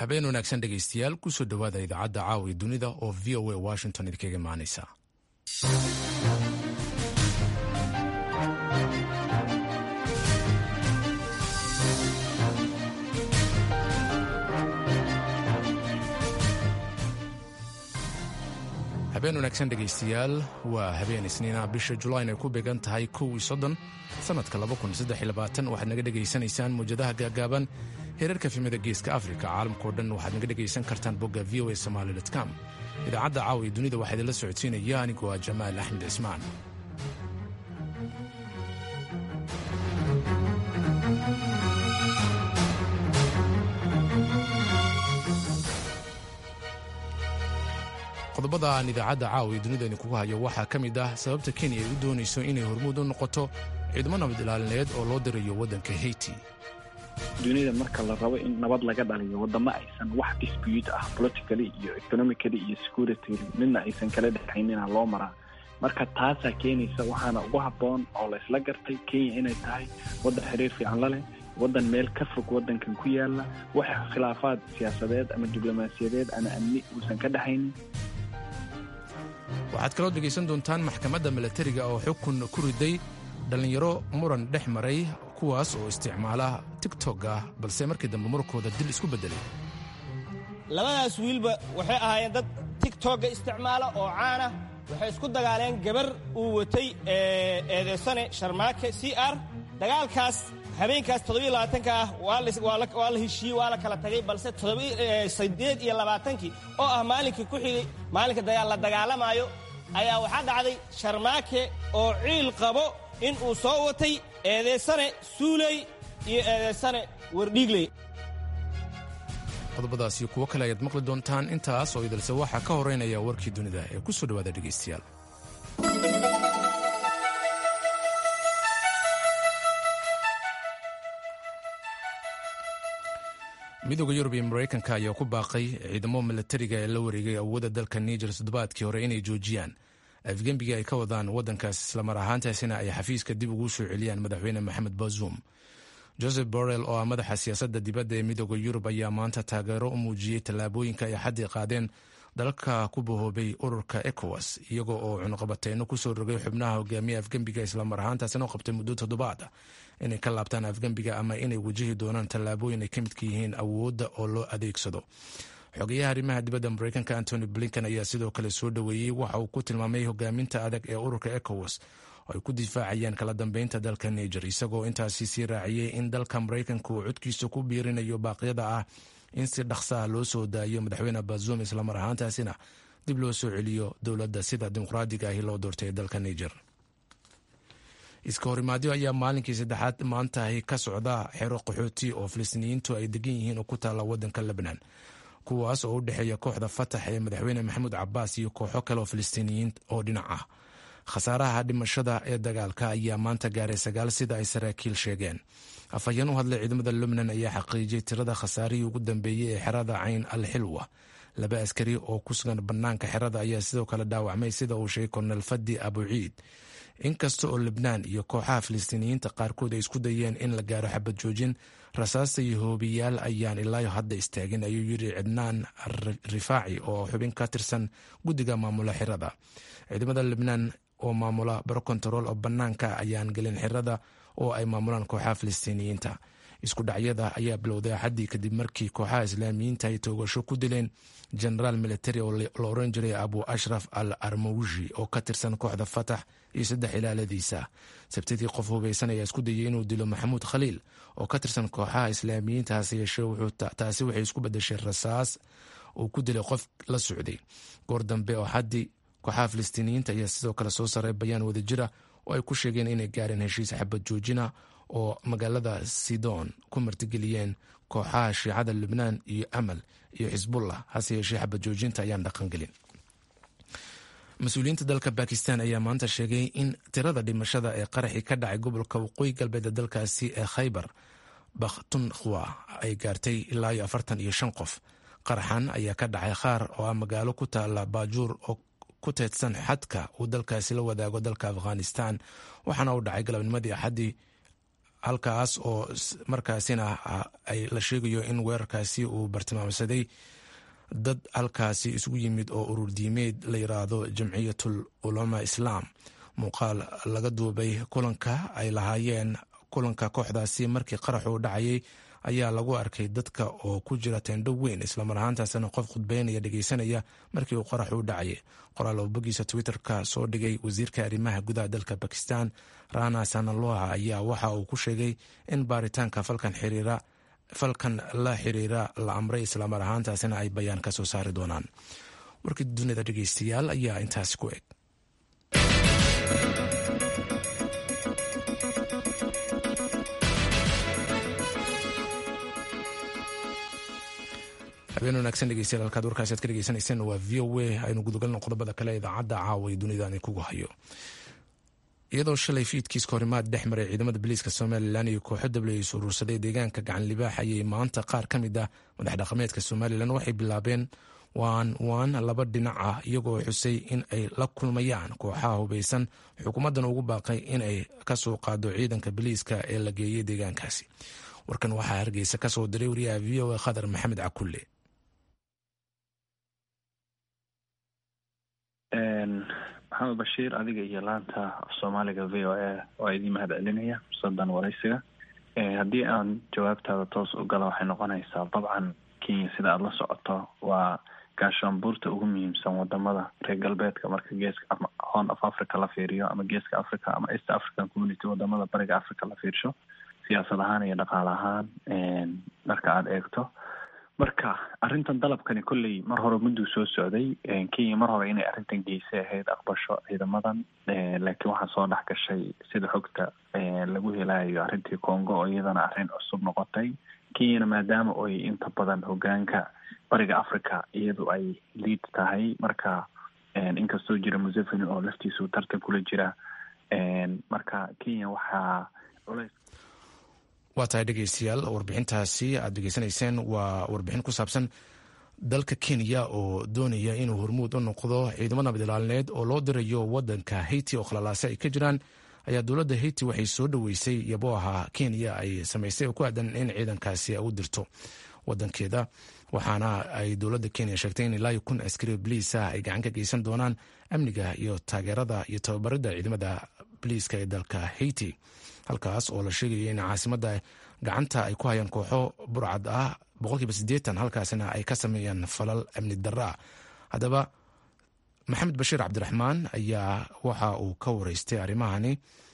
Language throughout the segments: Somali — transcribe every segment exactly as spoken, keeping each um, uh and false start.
habeen wanaagsan dhegaystayaal kusoo dhowaada idaacadda caawa ee dunida oo v o a washington idinkaga imaanaysa. habeen wanaagsan dhegaystayaal, waa habeen isniina bisha julayn ay ku beegan tahay kow iyo soddon sanadka laba kun saddex iyo labaatan. waxaad naga dhegaysanaysaan mawjadaha gaagaaban heerarka fimida geeska afrika. caalamkao dhan waxaad naga dhegaysan kartaan bogga v o a somali dot com. idaacadda caawa ee dunida waxaa idinla socodsiinaya anigoo ah jamaal axmed cismaan. qodobada aan idaacadda caawa ee dunida idinkugu hayo waxaa ka mid ah sababta kenya ay u doonayso inay hormuud u noqoto ciidamo nabad ilaalineed oo loo dirayo waddanka haiti. dunida marka la rabo in nabad laga dhaliyo wadamo aysan wax dispute ah politically iyo economically iyo security midna aysan kala dhexaynina loo maraa. marka taasaa keenaysa waxaana ugu habboon oo la isla gartay kenya inay tahay waddan xiriir fiican la leh, waddan meel ka fog waddankan ku yaala, wax khilaafaad siyaasadeed ama diblomaasiyadeed ama amni uusan ka dhexaynin. waxaad kaloo dhegaysan doontaan maxkamadda milatariga oo xukun ku riday dhallinyaro muran dhex maray kuwaas oo isticmaala tigtog ah balse markii dambe murkooda dil isku beddelay. labadaas wiilba waxay ahaayeen dad tigtogga isticmaala oo caana. waxay isku dagaaleen gabar uu watay eedeysane sharmaake c r. dagaalkaas habeenkaas toddobiyo labaatanka ah waa la heshiiyey, waa la kala tagay, balse siddeed iyo labaatankii oo ah maalinkii ku xigay maalinka la dagaalamaayo ayaa waxaa dhacday sharmaake oo ciil qabo in uu soo watay eedeysane suuley iyo eedeysane wardhiigley. qodobadaasi kuwo kale ayaad maqli doontaan. intaas oo idilse waxaa ka horeynaya warkii dunida ee ku soo dhowaada dhegaystayaal. midooda yurub iyo maraykanka ayaa ku baaqay ciidamo milatariga ee la wareegay awoodda dalka niger toddobaadkii hore inay joojiyaan afgembiga ay ka wadaan waddankaas, islamar ahaantaasina ay xafiiska dib ugu soo celiyaan madaxweyne maxamed bazoum. joseph borrell oo ah madaxa siyaasadda dibadda ee midooda yurub ayaa maanta taageero u muujiyey tallaabooyinka ay xaddii qaadeen dalalka ku bahoobay ururka ecowas, iyagoo oo cunuqabateyno ku soo rogay xubnaha hogaamiya afgembiga, islamar ahaantaasina u qabtay muddo toddobaad ah inay ka laabtaan afgembiga ama inay wajahi doonaan tallaabooyin ay ka midka yihiin awoodda oo loo adeegsado. xogeyaha arrimaha dibadda maraykanka antony blinken ayaa sidoo kale soo dhoweeyey waxa uu ku tilmaamay hogaaminta adag ee ururka ecowas oo ay ku difaacayaan kala dambeynta dalka niger, isagoo intaasi sii raaciyey in dalka maraykanka uu codkiisa ku biirinayo baaqyada ah in si dhaqsa ah loo soo daayo madaxweyne bazoum, islamar ahaantaasina dib loo soo celiyo dowladda sida dimuqraadiga ahi loo doortay ee dalka niger. iska horimaadyo ayaa maalinkii saddexaad maantahi ka socda xero qaxooti oo filistiiniyiintu ay degan yihiin oo ku taalla waddanka lebnan, kuwaas oo u dhexeeya kooxda fatax ee madaxweyne maxamuud cabaas iyo kooxo kale oo filistiiniyiin oo dhinac ah. khasaaraha dhimashada ee dagaalka ayaa maanta gaaray sagaal sida ay saraakiil sheegeen. afhayeen u hadlay ciidamada lebnan ayaa xaqiijiyey tirada khasaarihii ugu dambeeyey ee xerada cayn al xilwa. laba askari oo ku sugan bannaanka xerada ayaa sidoo kale dhaawacmay sida uu sheegay kornel fadi abuciid. inkasta oo lebnaan iyo kooxaha filistiiniyiinta qaarkood ay isku dayeen in la gaaro xabad joojin, rasaasta iyo hoobiyaal ayaan ilaayo hadda istaagin, ayuu yidhi cidnaan rifaaci oo xubin ka tirsan guddiga maamula xerada. ciidamada lebnaan oo maamula baro kontarool oo bannaanka ayaan gelin xerada oo ay maamulaan kooxaha filistiiniyiinta. isku dhacyada ayaa bilowday axaddii kadib markii kooxaha islaamiyiinta ay toogasho ku dileen genaraal militari oo la oran jiray abu ashraf al armawji oo ka tirsan kooxda fatax iyo saddex ilaaladiisa. sabtidii qof hubaysan ayaa isku dayay inuu dilo maxamuud khaliil oo ka tirsan kooxaha islaamiyiinta, hase yeeshee taasi waxay isku bedeshay rasaas uu ku dilay qof la socday. goor dambe oo xaddii kooxaha filistiiniyiinta ayaa sidoo kale soo saray bayaan wadajira oo ay ku sheegeen inay gaareen heshiis xabad joojina oo magaalada sidon ku martigeliyeen kooxaha shiicada lebnaan iyo amal iyo xisbullah, hase yeeshee xabad joojinta ayaan dhaqangelin. mas-uuliyiinta dalka bakistan ayaa maanta sheegay in tirada dhimashada ee qaraxii ka dhacay gobolka waqooyi galbeed ee dalkaasi ee khaybar bakhtunkhwa ay gaartay ilaa iyo afartan iyo shan qof. qaraxan ayaa ka dhacay khaar oo ah magaalo ku taala baajuur oo ku teedsan xadka uu dalkaasi la wadaago dalka afghanistan, waxaana uu dhacay galabnimadii axaddii halkaas oo markaasina ay la sheegayo in weerarkaasi uu bartilmaamsaday dad halkaasi isugu yimid oo urur diimeed la yiraahdo jamciyatul ulama islaam. muuqaal laga duubay kulanka ay lahaayeen kulanka kooxdaasi markii qaraxu dhacayay ayaa lagu arkay dadka oo ku jira teendho weyn islamar ahaantaasina qof khudbeynaya dhegeysanaya markii uu qaraxu dhacayay. qoraal oo bogiisa twitterka soo dhigay wasiirka arrimaha gudaha dalka Pakistan Rana Sanaloha ayaa waxa uu ku sheegay in baaritaanka falkan xiriira falkan la xiriira la amray islamar ahaantaasina ay bayaan ka soo saari doonaan. warkii dunida dhegeystayaal ayaa intaasi ku eg. habeen wanaagsan dhegeystayaal, halkaad warkaasi aad ka dhegeysanayseen waa v o a. aynu gudagalno qodobada kale idaacadda caawa ee dunida aan kugu hayo. iyadoo shalay fiidkiis kahorimaad dhex maray ciidamada booliiska somalilan iyo kooxo dableys urursaday deegaanka gacan libaax ayay maanta qaar ka mid ah madax dhaqameedka somalilan waxay bilaabeen waan waan laba dhinac ah iyagoo xusay in ay la kulmayaan kooxaha hubeysan xukuumaddan ugu baaqay in ay ka soo qaado ciidanka booliiska ee la geeyey deegaankaasi. warkan waxaa hargeysa ka soo diray wariyaha v o a khadar maxamed cakulle. maxamed bashiir, adiga iyo laanta af soomaaliga v o a waa idiin mahad celinaya fursadan waraysiga. haddii aan jawaabtaada toos u galo waxay noqonaysaa dabcan kenya sida aada la socoto waa gaashaanbuurta ugu muhiimsan wadamada reer galbeedka marka geeska ama horn of africa la fiiriyo ama geeska africa ama east african community wadamada bariga africa la fiirsho siyaasad ahaan iyo dhaqaale ahaan marka aada eegto. marka arrintan dalabkani kolley mar hore mudduu soo socday. kenya mar hore inay arrintan geysay ahayd aqbasho ciidamadan, laakiin waxaa soo dhex gashay sida xogta lagu helayo arrintii congo oo iyadana arrin cusub noqotay. kenyana maadaama oy inta badan hogaanka bariga africa iyadu ay liid tahay, marka inkastoo jira museveni oo laftiisu tartan kula jira, marka kenya waxaa culays. waa tahay dhegeystayaal, warbixintaasi aad degeysanayseen waa warbixin ku saabsan dalka kenya oo doonaya inuu hormuud u noqdo ciidamo nabad ilaalineed oo loo dirayo wadanka haiti oo khalalaase ay ka jiraan. ayaa dowladda haiti waxay soo dhaweysay yabooha kenya ay samaysay oo ku aadan in ciidankaasi u dirto wadankeeda, waxaana ay dowladda kenya sheegtay in ilaa kun askari boliis ah ay gacan ka geysan doonaan amniga iyo taageerada iyo tababarida ciidamada boliiska ee dalka haiti, halkaas oo la sheegaya in caasimadda gacanta ay ku hayaan kooxo burcad ah boqolkiiba siddeetan, halkaasina ay ka sameeyaan falal amni darra ah. haddaba maxamed bashiir cabdiraxmaan ayaa waxa uu ka wareystay arrimahani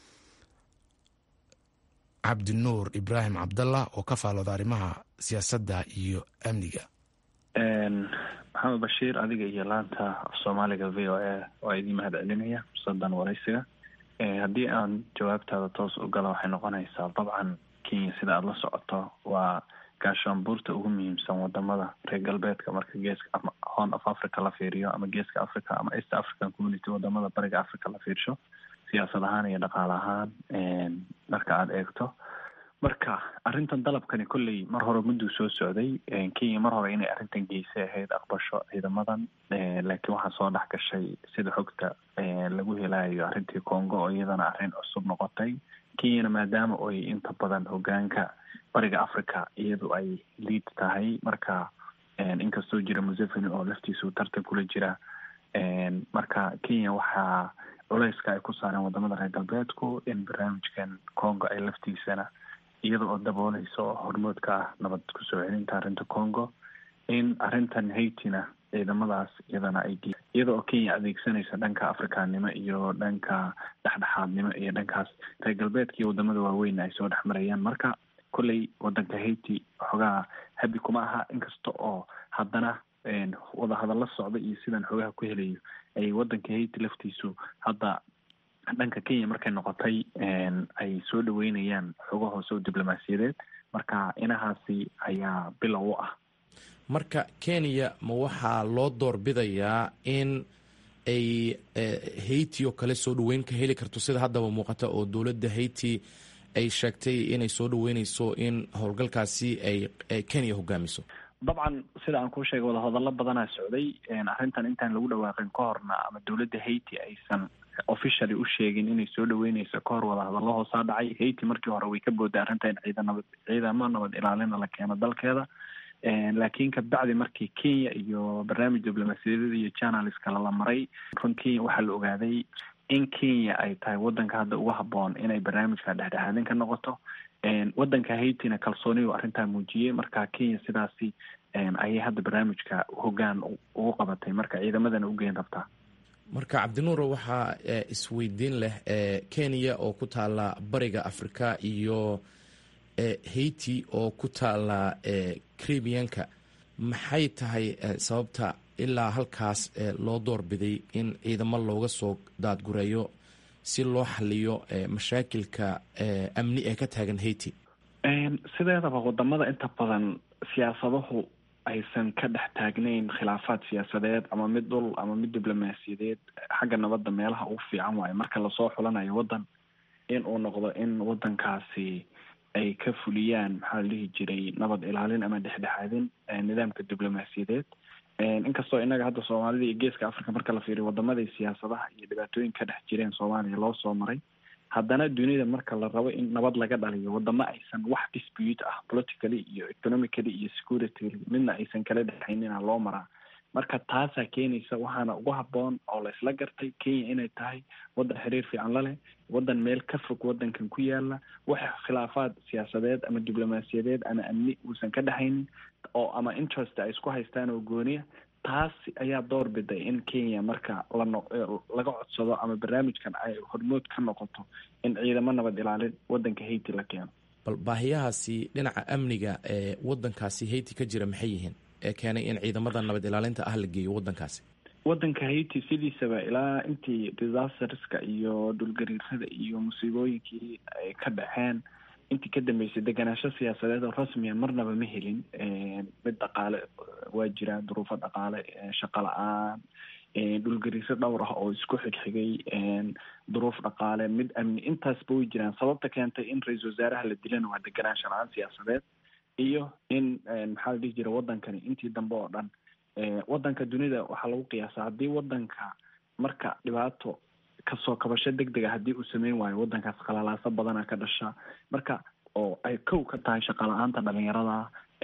cabdinuur ibraahim cabdallah oo ka faalooda arrimaha siyaasadda iyo amniga. maxamed bashiir, adiga iyo laanta af soomaaliga v o a waa idiin mahad celinaya fursadan waraysiga. haddii aan jawaabtaada toos u galo waxay noqonaysaa dabcan kenya sida aada la socoto waa gaashaanbuurta ugu muhiimsan wadamada reer galbeedka marka geeska ama horn of africa la fiiriyo ama geeska africa ama east african community wadamada bariga africa la fiirsho siyaasad ahaan iyo dhaqaale ahaan marka aada eegto. marka arrintan dalabkani kolley mar hore mudduu soo socday. kenya mar hore inay arrintan geysay ahayd aqbasho ciidamadan, laakiin waxaa soo dhex gashay sida xogta lagu helayo arrintii congo oo iyadana arrin cusub noqotay. kenyana maadaama oy inta badan hogaanka bariga africa iyadu ay liid tahay, marka inkastoo jira museveni oo laftiisu tartan kula jira, marka kenya waxaa culayska ay ku saareen wadamada reer galbeedku in barnaamijkan congo ay laftiisana iyada oo dabooleysa oo hormoodka ah nabad kusoo celinta arrinta congo, in arrintan haitina ciidamadaas iyadana ay iyada oo kenya adeegsanaysa dhanka afrikaannimo iyo dhanka dhexdhexaadnimo iyo dhankaas reer galbeedka iyo wadamada waaweyn ay soo dhex marayaan. marka kolley wadanka haiti xogaha habi kuma aha, inkasta oo haddana wadahadalla socda iyo sidan xogaha ku helayo ay wadanka haiti laftiisu hadda dhanka kenya markay noqotay ay soo dhaweynayaan xogo hoose oo diblomaasiyadeed. marka inahaasi ayaa bilow u ah. marka kenya ma waxaa loo doorbidayaa in ay haiti oo kale soo dhaweyn ka heli karto sida haddaba muuqata oo dowladda haiti ay sheegtay inay soo dhaweyneyso in howlgalkaasi ay kenya hogaamiso? dabcan sida aan kuu sheegay wadahadallo badanaa socday arrintan intaan lagu dhawaaqin ka horna ama dowladda haiti aysan officially u sheegin inay soo dhaweyneyso ka hor wadahadallo hoosaa dhacay. haiti markii hore way ka booday arrinta in ciidanabad ciidamo nabad ilaalina la keeno dalkeeda, laakiin kabacdi markii Kenya iyo barnaamij diblomaasiyadeed iyo channels kale la maray, runtii waxaa la ogaaday in Kenya ay tahay wadanka hadda ugu habboon inay barnaamijka dhexdhexaadin ka noqoto. wadanka Haitina kalsooni uu arrintaa muujiyey, marka Kenya sidaasi ayay hadda barnaamijka hoggaan ugu qabatay, marka ciidamadana u geyn rabtaa. marka cabdinuur waxaa isweydiin leh Kenya oo ku taala bariga Afrika iyo Haiti oo ku taala Caribbeanka, maxay tahay sababta ilaa halkaas loo doorbiday in ciidamo looga soo daadgureeyo si loo xaliyo mashaakilka amni ee ka taagan Haiti? sideedaba wadamada inta badan siyaasadahu aysan ka dhex taagnayn khilaafaad siyaasadeed ama mid dhul ama mid diblomaasiyadeed, xagga nabadda meelaha ugu fiican waayo marka lasoo xulanayo wadan in uu noqdo in wadankaasi ay ka fuliyaan maxaa la dhihi jiray nabad ilaalin ama dhexdhexaadin nidaamka diblomaasiyadeed. inkastoo inaga hadda Soomaalida iyo Geeska Afrika marka la fiiriyo wadamadii siyaasadaha iyo dhibaatooyin ka dhex jireen Soomaaliya loo soo maray, haddana dunida marka la rabo in nabad laga dhaliyo wadamo aysan wax dispute ah politically iyo economically iyo security midna aysan kala dhexaynina loo maraa. marka taasaa keenaysa waxaana ugu habboon oo la isla gartay Kenya inay tahay wadan xiriir fiican la leh, wadan meel ka fog wadankan ku yaala, wax khilaafaad siyaasadeed ama diblomaasiyadeed ama amni uusan ka dhexaynin oo ama interest ay isku haystaan oo gooniya. taas ayaa door biday in Kenya marka la laga codsado ama barnaamijkan ay hormood ka noqoto in ciidamo nabad ilaalin wadanka Haiti la keeno. bal baahiyahaasi dhinaca amniga ee wadankaasi Haiti ka jira maxay yihiin ee keenay in ciidamada nabad ilaalinta ah la geeyo wadankaasi? wadanka Haiti sidiisaba ilaa intii disasterska iyo dhulgariirada iyo musiibooyinkii ay ka dhaceen intii ka dambeysay deganaansho siyaasadeed oo rasmiya marnaba ma helin. mid dhaqaale waa jiraan, duruufo dhaqaale, shaqo la-aan, dhulgariiro dhowr ah oo isku xigxigay, duruuf dhaqaale, mid amni, intaasba way jiraan. sababta keentay in ra-iisul wasaaraha la dilana waa deganaansho la-aan siyaasadeed iyo in maxaa la dhihi jira wadankani intii dambe oo dhan wadanka dunida waxaa lagu qiyaasaa haddii wadanka marka dhibaato kasoo kabasho deg dega haddii uu sameyn waayo wadankaas khalalaaso badana ka dhasha, marka oo ay kow ka tahay shaqa la-aanta dhalinyarada.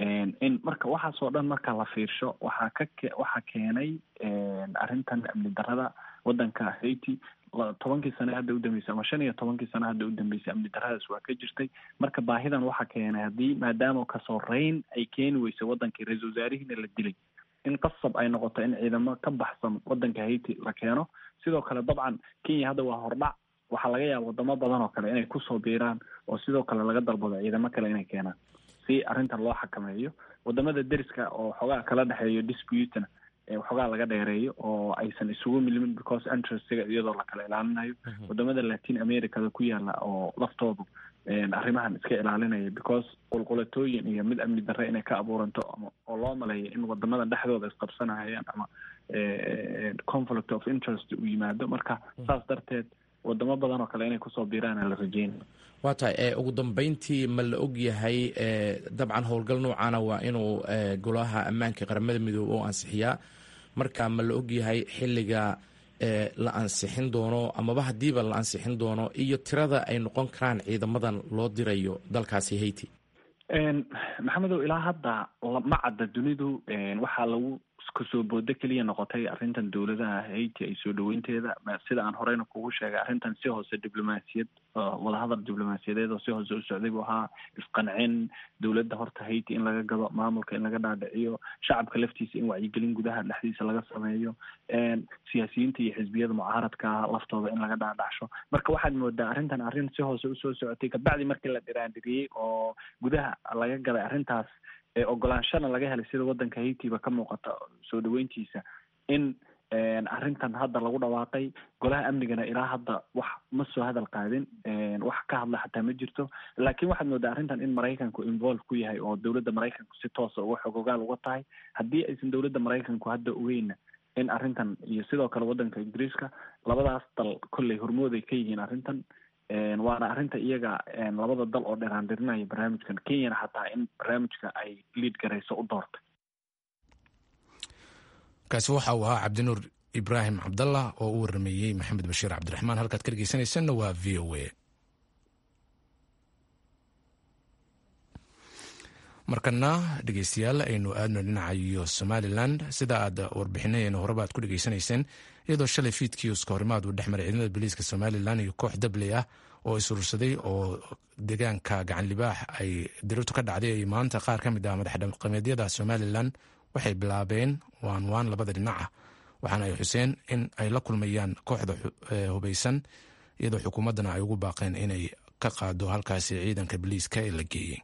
in marka waxaasoo dhan marka la fiirsho waxaa ka waxaa keenay arrintan amni darada wadanka Haiti. tobankii sane hadda u dambeysay ama shan iyo tobankii sane hadda u dambeysay amni daradaas waa ka jirtay. marka baahidan waxaa keenay haddii maadaama kasoo reyn ay keeni weysay wadankii ra-iisul wasaarihiina la dilay in qasab ay noqoto in ciidamo ka baxsan wadanka Haiti la keeno. sidoo kale dabcan Kenya hadda waa hordhac, waxaa laga yaaba wadamo badan oo kale inay kusoo biiraan oo sidoo kale laga dalbado ciidamo kale inay keenaan si arrintan loo xakameeyo. wadamada deriska oo xogaa kala dhexeeyo disputena waxoogaa laga dheereeyo oo aysan isugu milmin because interestiga iyadoo la kala ilaalinayo. wadamada Latin Americada ku yaala oo laftoodu arrimahan iska ilaalinaya because qulqulatooyin iyo mid amni darre inay ka abuuranto oo loo maleeyo in wadamada dhexdooda isqabsanayaan ama conflict of interest u yimaado. marka saas darteed wadamo badan oo kale inay kusoo biiraan la rajeynaya. waa tahay ugu dambeyntii ma la og yahay dabcan howlgal noocaana waa inuu golaha ammaanka qaramada midoobe oo ansixiyaa, marka ma la og yahay xilliga la ansixin doono amaba haddiiba la ansixin doono iyo tirada ay noqon karaan ciidamadan loo dirayo dalkaasi Haiti? maxamedow ilaa hadda ma cadda dunidu waxaa lagu kasoo boodo keliya noqotay arrintan dowladaha Haiti ay soo dhaweynteeda. sida aan horeyna kugu sheegay arrintan si hoose diblomaasiyad wadahadal diblomaasiyadeed oo si hoose u socday buu ahaa, isqancin dowladda horta Haiti in laga gado, maamulka in laga dhaadhiciyo, shacabka laftiisa in wacyigelin gudaha dhexdiisa laga sameeyo, siyaasiyiinta iyo xisbiyada mucaaradka laftooda in laga dhaadhacsho. marka waxaad moodaa arrintan arrin si hoose usoo socotay kabacdi markii la dhiraandhiriyey oo gudaha laga gaday arrintaas ogolaanshana laga helay sida wadanka Haitiba ka muuqata soo dhaweyntiisa in arrintan hadda lagu dhawaaqay. golaha amnigana ilaa hadda wax ma soo hadal qaadin, wax ka hadla xataa ma jirto. laakiin waxaad moodaa arrintan in Maraykanku involve ku yahay oo dowladda Maraykanku si toosa uga xogogaal uga tahay. haddii aysan dowladda Maraykanku hadda ogeyna in arrintan iyo sidoo kale wadanka Ingiriiska labadaas dal kolley hormooday ka yihiin arrintan, waana arrinta iyaga labada dal oo dheeraandirinaya barnaamijkan. Kenyana xataa in barnaamijka ay lead garayso u doortay. kaasi waxa uu ahaa cabdinuur ibraahim cabdallah oo u warameeyey maxamed bashiir cabdiraxmaan. halkaad ka dhegeysanaysanna waa v o a. markana dhegeystayaal aynu aadno dhinaca iyo somalilan. sida aad warbixinaheena horeba aad ku dhegeysanayseen, iyadoo shalay fiidkii iska horimaad uu dhex maray ciidamada booliiska somalilan iyo koox dabley ah oo isurursaday oo deegaanka gacan libaax ay dirirtu ka dhacday, ay maanta qaar ka mid ah madaxdhaqameedyada somalilan waxay bilaabeen waan waan labada dhinaca, waxaana ay xuseen in ay la kulmayaan kooxda hubeysan, iyadoo xukuumaddana ay ugu baaqeen inay ka qaado halkaasi ciidanka booliiska ee la geeyey.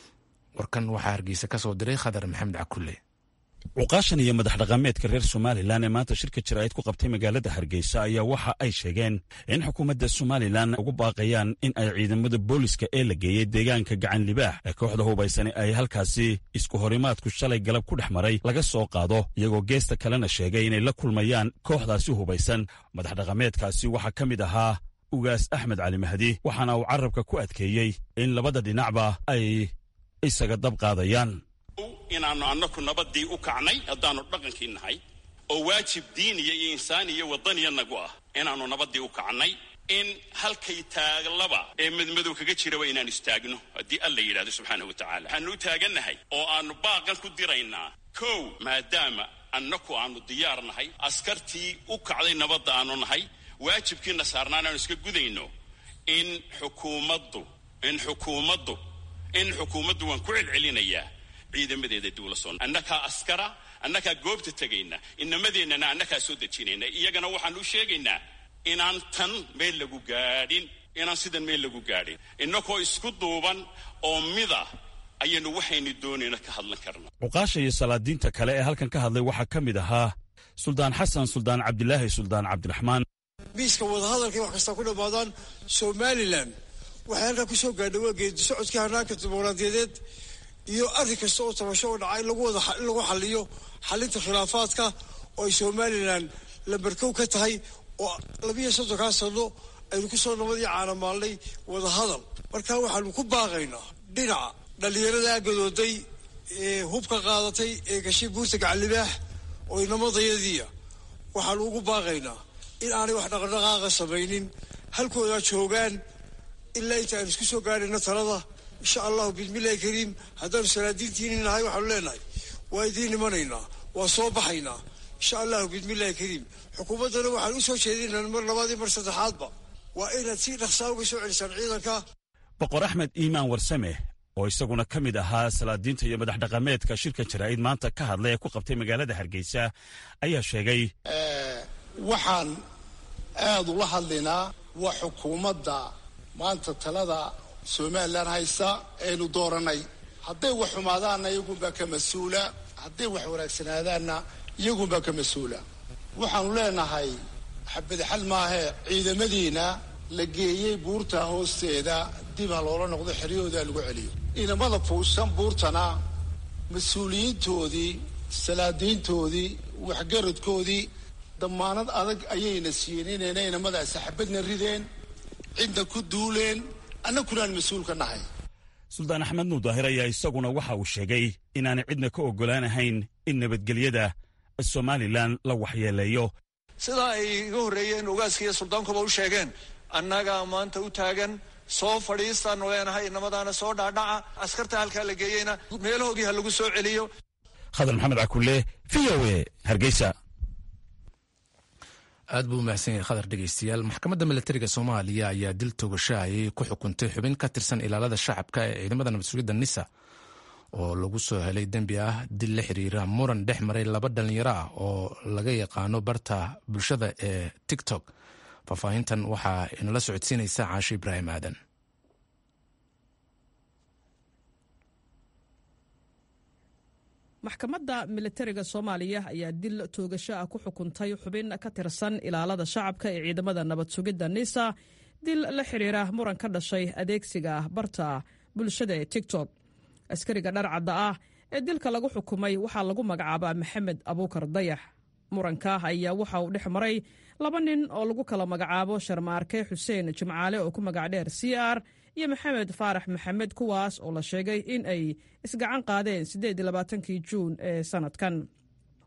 warkan waxaa hargeysa ka soo diray khadar maxamed cakulle. cuqaashan iyo madax dhaqameedka reer somalilan ee maanta shirka jaraa'id ku qabtay magaalada hargeysa ayaa waxa ay sheegeen in xukuumadda somalilan ugu baaqayaan in ay ciidamada booliska ee la geeyey deegaanka gacan libaax ee kooxda hubaysani ay halkaasi isku horimaadku shalay galab ku dhex maray laga soo qaado, iyagoo geesta kalena sheegay inay la kulmayaan kooxdaasi hubaysan. madax dhaqameedkaasi waxaa ka mid ahaa ugaas axmed cali mahdi, waxaana uu carabka ku adkeeyey in labada dhinacba ay isaga dab qaadayaan. inaannu annaku nabaddii u kacnay haddaannu dhaqankii nahay oo waajib diiniya iyo insaani iyo waddaniya nagu ah inaannu nabaddii u kacnay, in halkay taaglaba ee madmadow kaga jiraba inaan istaagno haddii alla yidhahdo subxaanahu wa tacaala. waxaannu u taagannahay oo aannu baaqan ku diraynaa kow, maadaama annaku aannu diyaar nahay, askartii u kacday nabadda aannu nahay, waajibkiina saarnaan aanu iska gudayno, in xukuumaddu in xukuumaddu in xukuumaddu waan ku celcelinayaa ciidamadeeda dib ula soo annakaa askara, annakaa goobta tegayna, inamadeennana annakaa soo dejinayna. iyagana waxaanu u sheegaynaa inaan tan meel lagu gaadhin, inaan sidan meel lagu gaadhin, innakoo isku duuban oo mida ayaynu waxaynu doonayna ka hadlan karna. cuqaasha iyo salaadiinta kale ee halkan ka hadlay waxaa ka mid ahaa suldaan xasan, suldaan cabdilaahi, suldaan cabdiraxmaan. miiska wadahadalkii wax kasta ku dhammaadaan somalilan waxay halkaa ku soo gaadhay waa geedi socodkii hanaanka dimuqraadiyadeed iyo arrin kasta oo tabasho oo dhaca in lagu wada in lagu xaliyo xalinta khilaafaadka oo ay somalilan lambarkow ka tahay, oo labiyo soddonkaa sano aynu ku soo nabad iyo caanamaalnay wadahadal. markaa waxaanu ku baaqaynaa dhinaca dhallinyarada agadooday ee hubka qaadatay ee gashay buurta gacan libaax oo inamadayadiia, waxaanu ugu baaqaynaa in aanay wax dhaqandhaqaaqa samaynin, halkoodaa joogaan ilaa inta aynu isku soo gaadhayno talada. insha allahu bismillahi kariim, haddaanu salaadiintiini nahay waxaanu leenahay waa idiin imanaynaa, waa soo baxaynaa insha allahu bismillahi kariim. xukuumaddana waxaan u soo jeedinaa mar labaad iyo mar saddexaadba waa inaad si dhaqsaa uga soo celisaan ciidanka. boqor axmed iimaan warsame oo isaguna ka mid ahaa salaadiinta iyo madax dhaqameedka shirka jaraa'id maanta ka hadlay ee ku qabtay magaalada hargeysa ayaa sheegay waxaan aad ula hadlaynaa waa xukuumadda maanta talada somalilan haysta aynu dooranay. hadday wax xumaadaanna iyagunbaa ka mas-uula, hadday wax wanaagsanaadaanna iyagunbaa ka mas-uula. waxaanu leenahay xabadxal maahee ciidamadiina la geeyey buurta hoosteeda dib ha loola noqdo, xeryahooda lagu celiyo. inamada fuushan buurtana mas-uuliyiintoodii, salaadiintoodii, waxgaradkoodii damaanad adag ayayna siiyeen inayna inamadaasi xabadna rideen, cidna ku duuleen, annakuna aan mas-uul ka nahay. suldaan axmed nuur daahir ayaa isaguna waxa uu sheegay inaanay cidna ka oggolaanahayn in nabadgelyada somalilan la waxyeeleeyo. sidaa ay iga horreeyeen ogaaska iyo suldaankuba u sheegeen, annagaa maanta u taagan, soo fadhiistaanu leenahay, inamadaana soo dhaadhaca, askarta halkaa la geeyeyna meelahoodii ha lagu soo celiyo. khadar maxamed cakulle, v o a, hargeysa. aad buu umahadsan yahay khadar. dhegeystayaal, maxkamadda milatariga soomaaliya ayaa dil toogashahayay ku xukuntay xubin ka tirsan ilaalada shacabka ee ciidamada nabad sugidda nisa oo lagu soo helay dembi ah dil la xiriira muran dhex maray laba dhallinyaro ah oo laga yaqaano barta bulshada ee tiktok. faahfaahintan waxaa inala socodsiinaysa caasho ibraahim aadan. maxkamadda milatariga soomaaliya ayaa dil toogasho ah ku xukuntay xubin ka tirsan ilaalada shacabka ee ciidamada nabad sugidda nisa dil la xiriira muran ka dhashay adeegsiga barta bulshada ee tiktok. askariga dharcadda ah ee dilka lagu xukumay waxaa lagu magacaabaa maxamed abuukar dayax. muranka ayaa waxa uu dhex maray laba nin oo lagu kala magacaabo sharmaarke xuseen jimcaale oo ku magac dheer c r iyo maxamed faarax maxamed, kuwaas oo la sheegay in ay isgacan qaadeen siddeed iyo labaatankii juun ee sanadkan.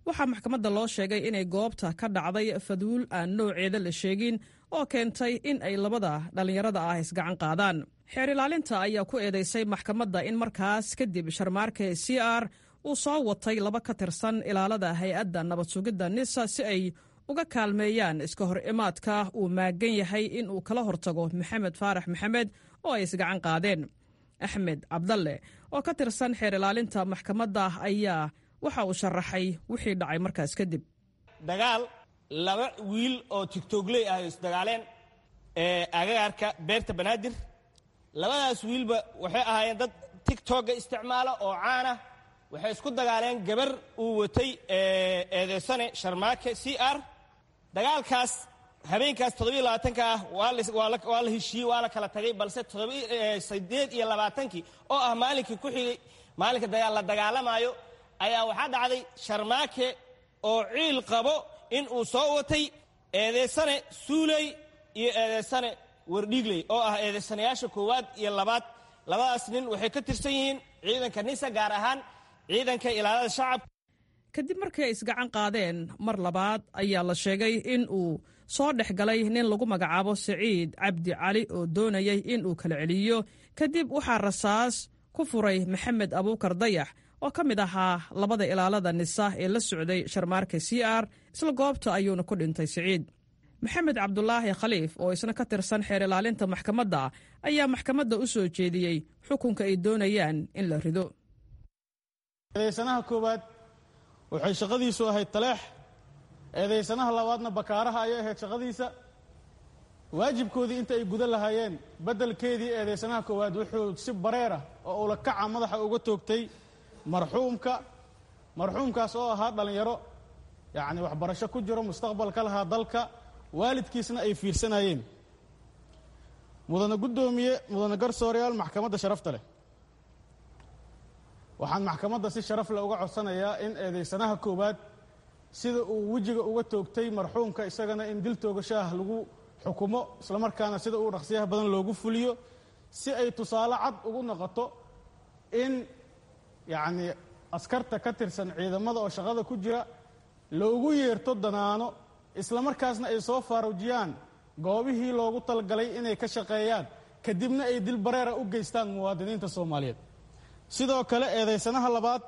waxaa maxkamadda loo sheegay inay goobta ka dhacday faduul aan nooceeda la sheegin oo keentay in ay labada dhallinyarada ah isgacan qaadaan. xeer ilaalinta ayaa ku eedaysay maxkamadda in markaas kadib Sharmaarke C R uu soo watay laba ka tirsan ilaalada hay-adda nabad sugidda nisa si ay uga kaalmeeyaan iska hor imaadka uu maagan yahay in uu kala hortago Maxamed Faarax Maxamed oo ay isgacan qaadeen. Axmed Cabdalle oo ka tirsan xeer ilaalinta maxkamadda ayaa waxa uu sharaxay wixii dhacay markaas kadib. dagaal laba wiil oo tiktokley ah isdagaaleen ee agagaarka beerta Banaadir. labadaas wiilba waxay ahaayeen dad tiktoka isticmaala oo caana. waxay isku dagaaleen gabar uu watay eedeysane Sharmaake C R. dagaalkaas habeenkaas toddoba iyo labaatanka ah waa la waa la heshiiyey waa la kala tagay, balse siddeed iyo labaatankii oo ah maalinkii ku xigay maalinka dagaal la dagaalamayo ayaa waxaa dhacday Sharmaake oo ciil qabo in uu soo watay eedeysane Suuley iyo eedeysane Wardhiigley oo ah eedeysanayaasha koowaad iyo labaad. labadaas nin waxay ka tirsan yihiin ciidanka nisa, gaar ahaan ciidanka ilaalada shacabka. kadib markii ay isgacan qaadeen mar labaad ayaa la sheegay in uu soo dhex galay nin lagu magacaabo Saciid Cabdi Cali oo doonayay in uu kala celiyo. kadib waxaa rasaas ku furay Maxamed Abuukar Dayax oo ka mid ahaa labada ilaalada nisa ee la socday Sharmaarke C R. isla goobta ayuuna ku dhintay Saciid. Maxamed Cabdulaahi Khaliif oo isna ka tirsan xeer ilaalinta maxkamadda ayaa maxkamadda u soo jeediyey xukunka ay doonayaan in la rido. eedeysanaha koowaad waxay shaqadiisu ahayd taleex, eedeysanaha labaadna bakaaraha ayay ahayd shaqadiisa. waajibkoodii inta ay gudan lahaayeen beddelkeedii eedeysanaha koowaad wuxuu si bareer ah oo ula kaca madaxa uga toogtay marxuumka marxuumkaas oo ahaa dhallinyaro yacni waxbarasho ku jiro, mustaqbal ka lahaa dalka, waalidkiisna ay fiirsanayeen. mudane guddoomiye, mudane garsooreyaal maxkamadda sharafta leh, waxaan maxkamadda si sharaf leh uga codsanayaa in eedeysanaha koowaad sida uu wejiga uga toogtay marxuumka isagana in dil toogashaah lagu xukumo, islamarkaana sida uu dhaqsiyaha badan loogu fuliyo, si ay tusaale cad ugu noqoto in yacni askarta ka tirsan ciidamada oo shaqada ku jira loogu yeerto danaano, islamarkaasna ay soo faaruujiyaan goobihii loogu talgalay inay ka shaqeeyaan, kadibna ay dil bareera u geystaan muwaadiniinta Soomaaliyeed. sidoo kale eedeysanaha labaad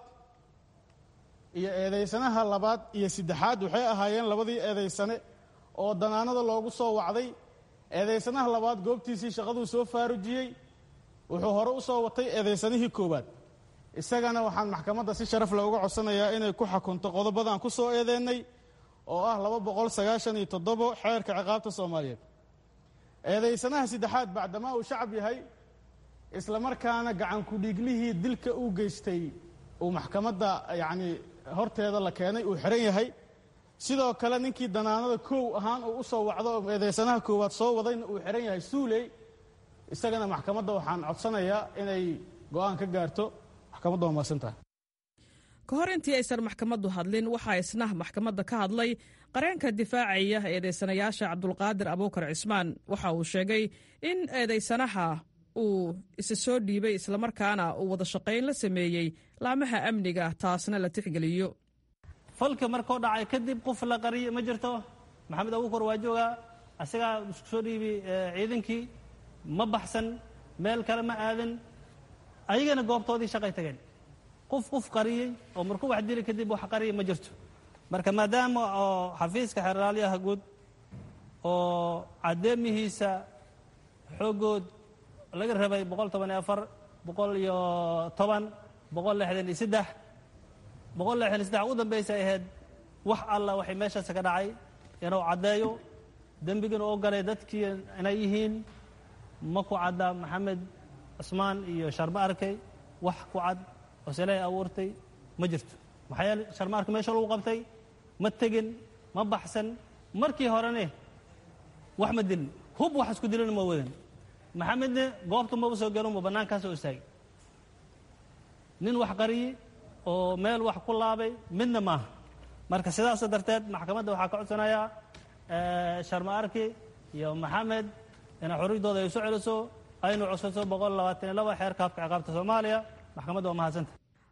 iyo eedeysanaha labaad iyo saddexaad waxay ahaayeen labadii eedeysane oo danaanada loogu soo wacday. eedeysanaha labaad goobtiisii shaqaduu soo faaruujiyey, wuxuu hore u soo watay eedeysanihii koowaad. isagana waxaan maxkamadda si sharaf leh uga codsanayaa inay ku xukunto qodobadan ku soo eedeennay oo ah laba boqol sagaashan iyo toddobo xeerka ciqaabta Soomaaliyeed. eedeysanaha saddexaad bacdamaa uu shacab yahay, isla markaana gacan ku dhiiglihii dilka uu geystay uu maxkamadda yacni horteeda la keenay uu xiran yahay. sidoo kale ninkii danaanada koow ahaan uu u soo wacdo oo eedeysanaha koowaad soo wadayna uu xiran yahay Suuley. isagana maxkamadda waxaan codsanayaa inay go'aan ka gaarto. maxkamadda waa mahadsantahay. ka hor intii aysan maxkamaddu hadlin waxaa isna maxkamadda ka hadlay qareenka difaacaya eedeysanayaasha Cabdulqaadir Abuukar Cismaan. waxa uu sheegay in eedeysanaha uu isa soo dhiibay islamarkaana uu wada shaqayn la sameeyey laamaha amniga, taasna la tixgeliyo. falka markuu dhacay kadib qof la qariyo ma jirto. Maxamed Abuukar waa joogaa, asagaa isku soo dhiibay ciidankii, ma baxsan, meel kale ma aadan, ayagana goobtoodii shaqay tageen. qof qof qariyey oo markuu wax dilay kadib wax qariyey ma jirto. marka maadaama oo xafiiska xeraalyaha guud oo cadeemihiisa xoogood laga rabay boqol toban iyo afar, boqol iyo toban, boqol lixdan iyo saddex, boqol lixdan iyo saddex ugu dambaysa ahayd wax alla waxay meeshaas ka dhacay inuu caddeeyo dembigana oo galay dadkii inay yihiin ma ku cadda Maxamed Cismaan iyo Sharmaarke. wax ku cad oo silay abuurtay ma jirto. maxaa yeelay Sharmaarke meesha lagu qabtay ma tegin, ma baxsan, markii horene wax ma dilin, hub wax isku dilin ma wadan. Maxamedna goobta ma soo galin, ma banaankaas oo istaagay. nin wax qariyay oo meel wax ku laabay midna maaha. marka sidaas darteed maxkamadda waxaa ka codsanayaa Sharmaarke iyo Maxamed in xorriyadooda ay soo celiso aynu codsato boqol labaatan iyo laba xeerka habka ciqaabta Soomaaliya. maxkamadda waa mahadsanta.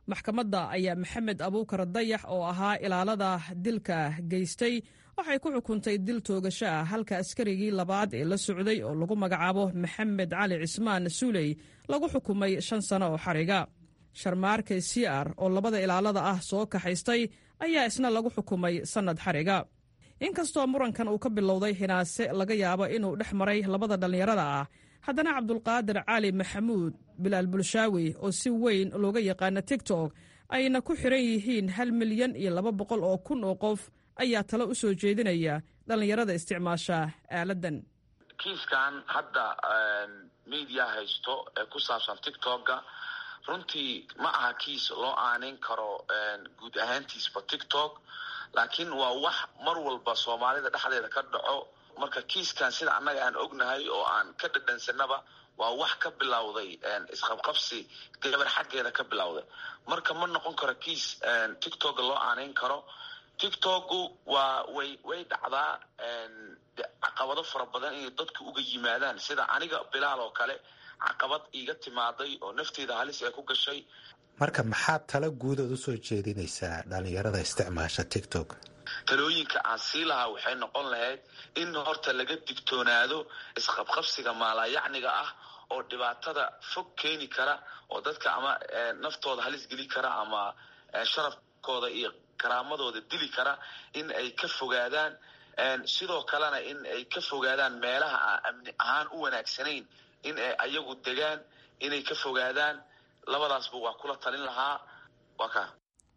maxkamadda ayaa maxamed abuukar dayax oo ahaa ilaalada dilka geystay waxay ku xukuntay dil toogasho ah halka askarigii labaad ee la socday oo lagu magacaabo maxamed cali cismaan suuley lagu xukumay shan sano oo xariga. sharmaarke siar oo labada ilaalada ah soo kaxaystay ayaa isna lagu xukumay sannad xariga. inkastoo murankan uu ka bilowday hinaase laga yaabo inuu dhex maray labada dhallinyarada ah, haddana cabdulqaadir cali maxamuud bilaal bulshaawi oo si weyn looga yaqaana tigtok ayna ku xiran yihiin hal milyan iyo laba boqol oo kun oo qof ayaa talo u soo jeedinaya dhallinyarada isticmaasha aaladan. kiiskan hadda media haysto ee ku saabsan tiktoka runtii ma aha kiis loo aaneyn karo guud ahaantiisba tiktok, laakiin waa wax mar walba soomaalida dhexdeeda ka dhaco. marka kiiskan sida annaga aan ognahay oo aan ka dhadhansanaba waa wax ka bilowday isqabqabsi gabar xaggeeda ka bilowday. marka ma noqon karo kiis tiktok loo aaneyn karo. tiktoku waa way way dhacdaa caqabado fara badan inay dadku uga yimaadaan, sida aniga bilaal oo kale caqabad iiga timaaday oo nafteeda halis ay ku gashay. marka maxaad talo guudood usoo jeedinaysaa dhalinyarada isticmaasha tiktok? talooyinka aan sii lahaa waxay noqon lahayd in horta laga digtoonaado isqabqabsiga maalayacniga ah oo dhibaatada fog keeni kara, oo dadka ama naftooda halis geli kara ama sharafkooda iyo karaamadooda dili kara, in ay ka fogaadaan. sidoo kalena in ay ka fogaadaan meelaha aan amni ahaan u wanaagsanayn, in ay ayagu degaan, inay ka fogaadaan. labadaasba waa kula talin lahaa. waa ka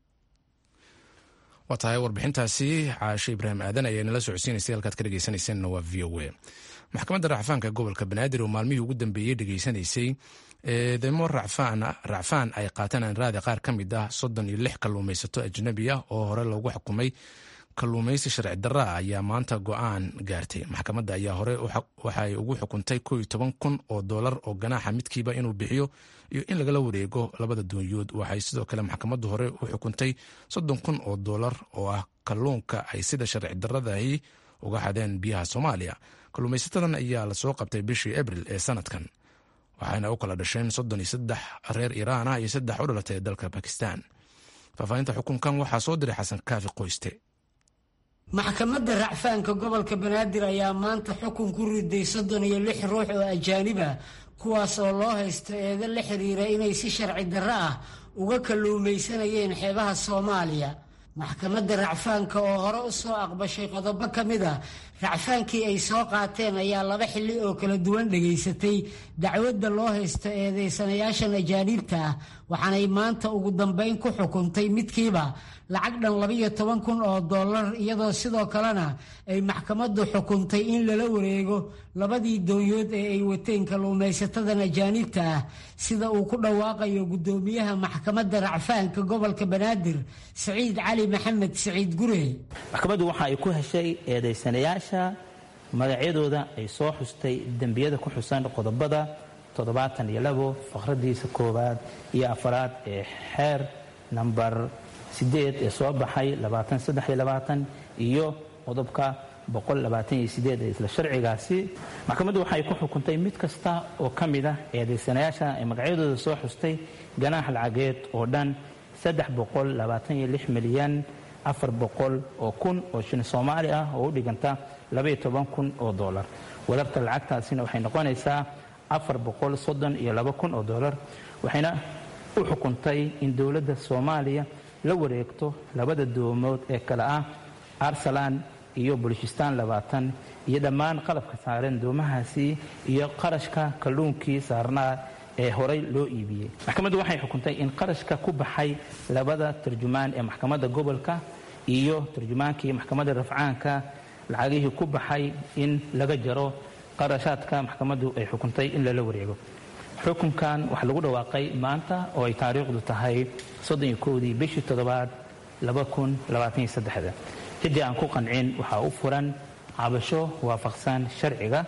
waa tahay warbixintaasi caashe ibraahim aadan ayaa nala socodsiinaysay. halkaad ka dhegeysanaysaanna waa v o a. maxkamadda racfaanka gobolka banaadir oo maalmihii ugu dambeeyey dhegeysanaysay eedeymo racfaan ay qaateen anraadi qaar ka mid ah soddon iyo lix kalluumaysato ajnabi ah oo hore loogu xukumay kalluumaysi sharci darra ah ayaa maanta go-aan gaartay. maxkamadda ayaa hore waxay ugu xukuntay koo iyo toban kun oo doolar oo ganaaxa midkiiba inuu bixiyo iyo in lagala wareego labada doonyood. waxay sidoo kale maxkamaddu hore u xukuntay soddon kun oo doolar oo ah kalluunka ay sida sharci darradahi uga xadeen biyaha soomaaliya. kalluumaysatadan ayaa lasoo qabtay bishii abril ee sanadkan, waxayna u kala dhasheen soddon iyo saddex reer iiraan ah iyo saddex u dhalatay dalka bakistan. faahfaahinta xukunkan waxaa soo diray xasan kaafi qoyste. maxkamadda racfaanka gobolka banaadir ayaa maanta xukun ku riday soddon iyo lix ruux oo ajaanib ah, kuwaas oo loo haysto eedo la xiriira inay si sharci darro ah uga kalluumaysanayeen xeebaha soomaaliya. maxkamadda racfaanka oo hore u soo aqbashay qodobo ka mid ah racfaankii ay soo qaateen ayaa laba xilli oo kala duwan dhegaysatay dacwadda loo haysto eedeysanayaashan ajaaniibta ah, waxaanay maanta ugu dambayn ku xukuntay midkiiba lacag dhan labaiyo toban kun oo dollar, iyadoo sidoo kalena ay maxkamaddu xukuntay in lala wareego labadii doonyood ee ay wateen kalluumaysatadan ajaaniibta ah, sida uu ku dhawaaqayo guddoomiyaha maxkamadda racfaanka gobolka banaadir saciid cali maxamed saciid gure. maxkamaddu waxa ay ku heshay eedeysanayaasha magacyadooda ay soo xustay dembiyada ku xusan qodobada toddobaatan iyo labo faqradiisa koowaad iyo afaraad ee xeer nambar sideed ee soo baxay labaatan saddex iyo labaatan iyo qodobka boqol labaatan iyo sideed ee isla sharcigaasi. maxkamaddu waxay ku xukuntay mid kasta oo ka mid ah eedeysanayaasha ay magacyadooda soo xustay ganaax lacageed oo dhan saddex boqol labaatan iyo lix milyan afar boqol oo kun oo shilin soomaali ah oo u dhiganta labaiyo toban kun oo doolar. wadarta lacagtaasina waxay noqonaysaa afar boqol soddon iyo laba kun oo doolar. waxayna u xukuntay in dowladda soomaaliya la wareegto labada doomood ee kale ah arsalan iyo bulishistaan labaatan iyo dhammaan qalabka saareen doomahaasi iyo qarashka kalluunkii saarnaa ee horey loo iibiyey. maxkamaddu waxay xukuntay in qarashka ku baxay labada tarjumaan ee maxkamadda gobolka iyo tarjumaankii maxkamadda rafcaanka lacagihii ku baxay in laga jaro qarashaadka maxkamaddu ay xukuntay in lala wareego. xukunkan waxaa lagu dhawaaqay maanta oo ay taariikhdu tahay soddon iyo kowdii bishii toddobaad laba kun labaatan iyo saddexda. ciddii aan ku qancin waxaa u furan cabasho waafaqsan sharciga.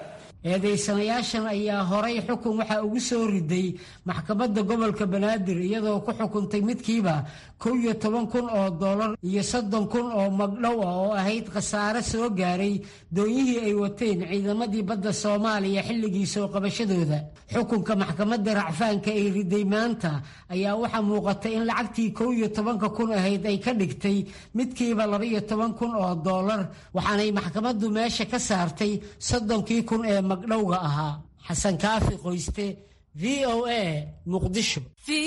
eedaysanayaashan ayaa horay xukun waxaa ugu soo riday maxkamadda gobolka banaadir iyadoo ku xukuntay midkiiba kow iyo toban kun oo doolar iyo soddon kun oo magdhow ah oo ahayd khasaare soo gaaray doonyihii ay wateen ciidamadii badda soomaaliya xilligii soo qabashadooda. xukunka maxkamadda racfaanka ay riday maanta ayaa waxaa muuqata in lacagtii kow iyo tobanka kun ahayd ay ka dhigtay midkiiba laba iyo toban kun oo doolar, waxaanay maxkamaddu meesha ka saartay soddonkii kun ee magdhowga ahaa. xasan kaafi qoyste, v o a, muqdisho.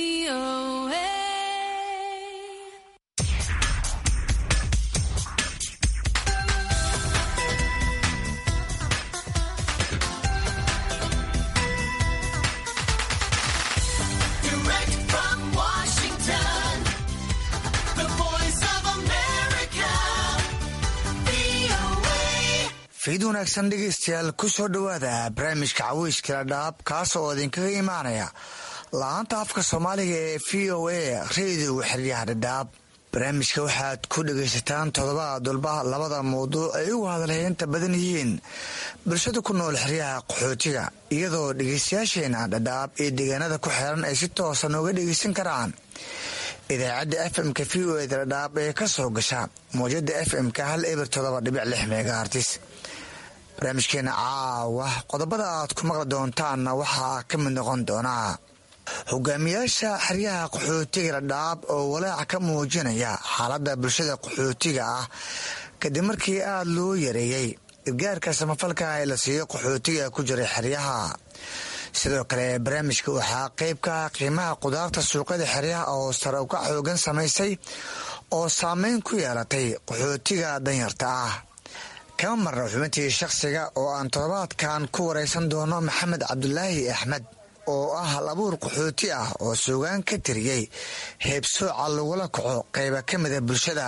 fiid wanaagsan dhegaystayaal ku soo dhowaada barnaamijka caweyska dhadhaab kaas oo idinkaga imaanaya la-aanta afka soomaaliga ee v o a reediyo xeryaha dhadhaab. barnaamijka waxaad ku dhegaysataan toddobaad walba labada mawduuc ay ugu hadalheynta badan yihiin bulshada ku nool xeryaha qaxootiga, iyadoo dhegaystayaasheena dhadhaab iyo deegaanada ku xeeran ay si toosan uga dhegaysan karaan idaacadda f m-ka v o eda dhadhaab ee ka soo gasha mawjada f m-ka hal eber todoba dhibic lix megahartis. barnaamijkeena caawa qodobada aad ku maqli doontaanna waxaa ka mid noqon doonaa hogaamiyaasha xeryaha qaxootiga dhadhaab oo walaaca ka muujinaya xaaladda bulshada qaxootiga ah kadib markii aada loo yareeyey gargaarka samafalka ee la siiyo qaxootiga ku jiray xeryaha. sidoo kale barnaamijka waxaa qayb ka ah qiimaha qudaarta suuqyada xeryaha oo sare uka xoogan samaysay oo saameyn ku yeelatay qaxootiga danyarta ah. kama marna xubintii shakhsiga oo aan toddobaadkan ku waraysan doono maxamed cabdulaahi axmed oo ah hal abuur qaxooti ah oo suugaan ka tiriyey heebsooca lagula kaco qayba ka mida bulshada.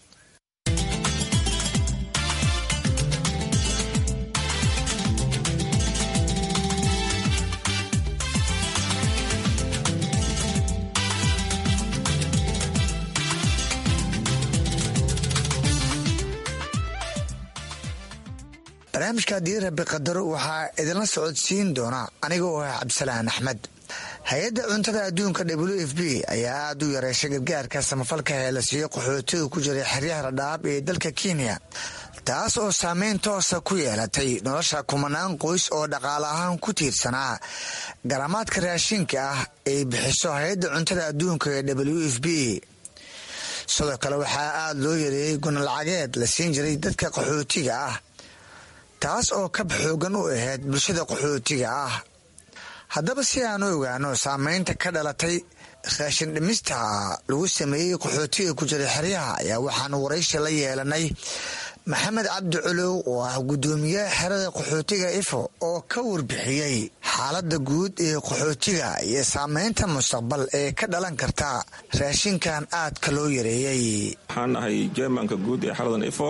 barnaamijka diira biqadaro waxaa idinla socodsiin doona aniga oo ah cabdisalaan axmed. hay-adda cuntada adduunka w f b ayaa aada u yareyshay gargaarka samafalka ee la siiyo qaxootiga ku jiray xeryaha dhadhaab ee dalka kenya, taas oo saameyn toosa ku yeelatay nolosha kumanaan qoys oo dhaqaale ahaan ku tiirsanaa garamaadka raashinka ah ay bixiso hay-adda cuntada adduunka ee w f b. sidoo kale waxaa aada loo yareeyey gunalacageed la siin jiray dadka qaxootiga ah, taas oo kab xoogan u ahayd bulshada qaxootiga ah. haddaba si aan u ogaano saameynta ka dhalatay raashin dhimista lagu sameeyey qaxootiga ku jiray xeryaha ayaa waxaanu waraysi la yeelanay maxamed cabdi culow oo ah guddoomiyaha xerada qaxootiga ifo oo ka warbixiyey xaaladda guud ee qaxootiga iyo saameynta mustaqbal ee ka dhalan karta raashinkan aadka loo yareeyey. waxaan ahay jermanka guud ee xeradan ifo.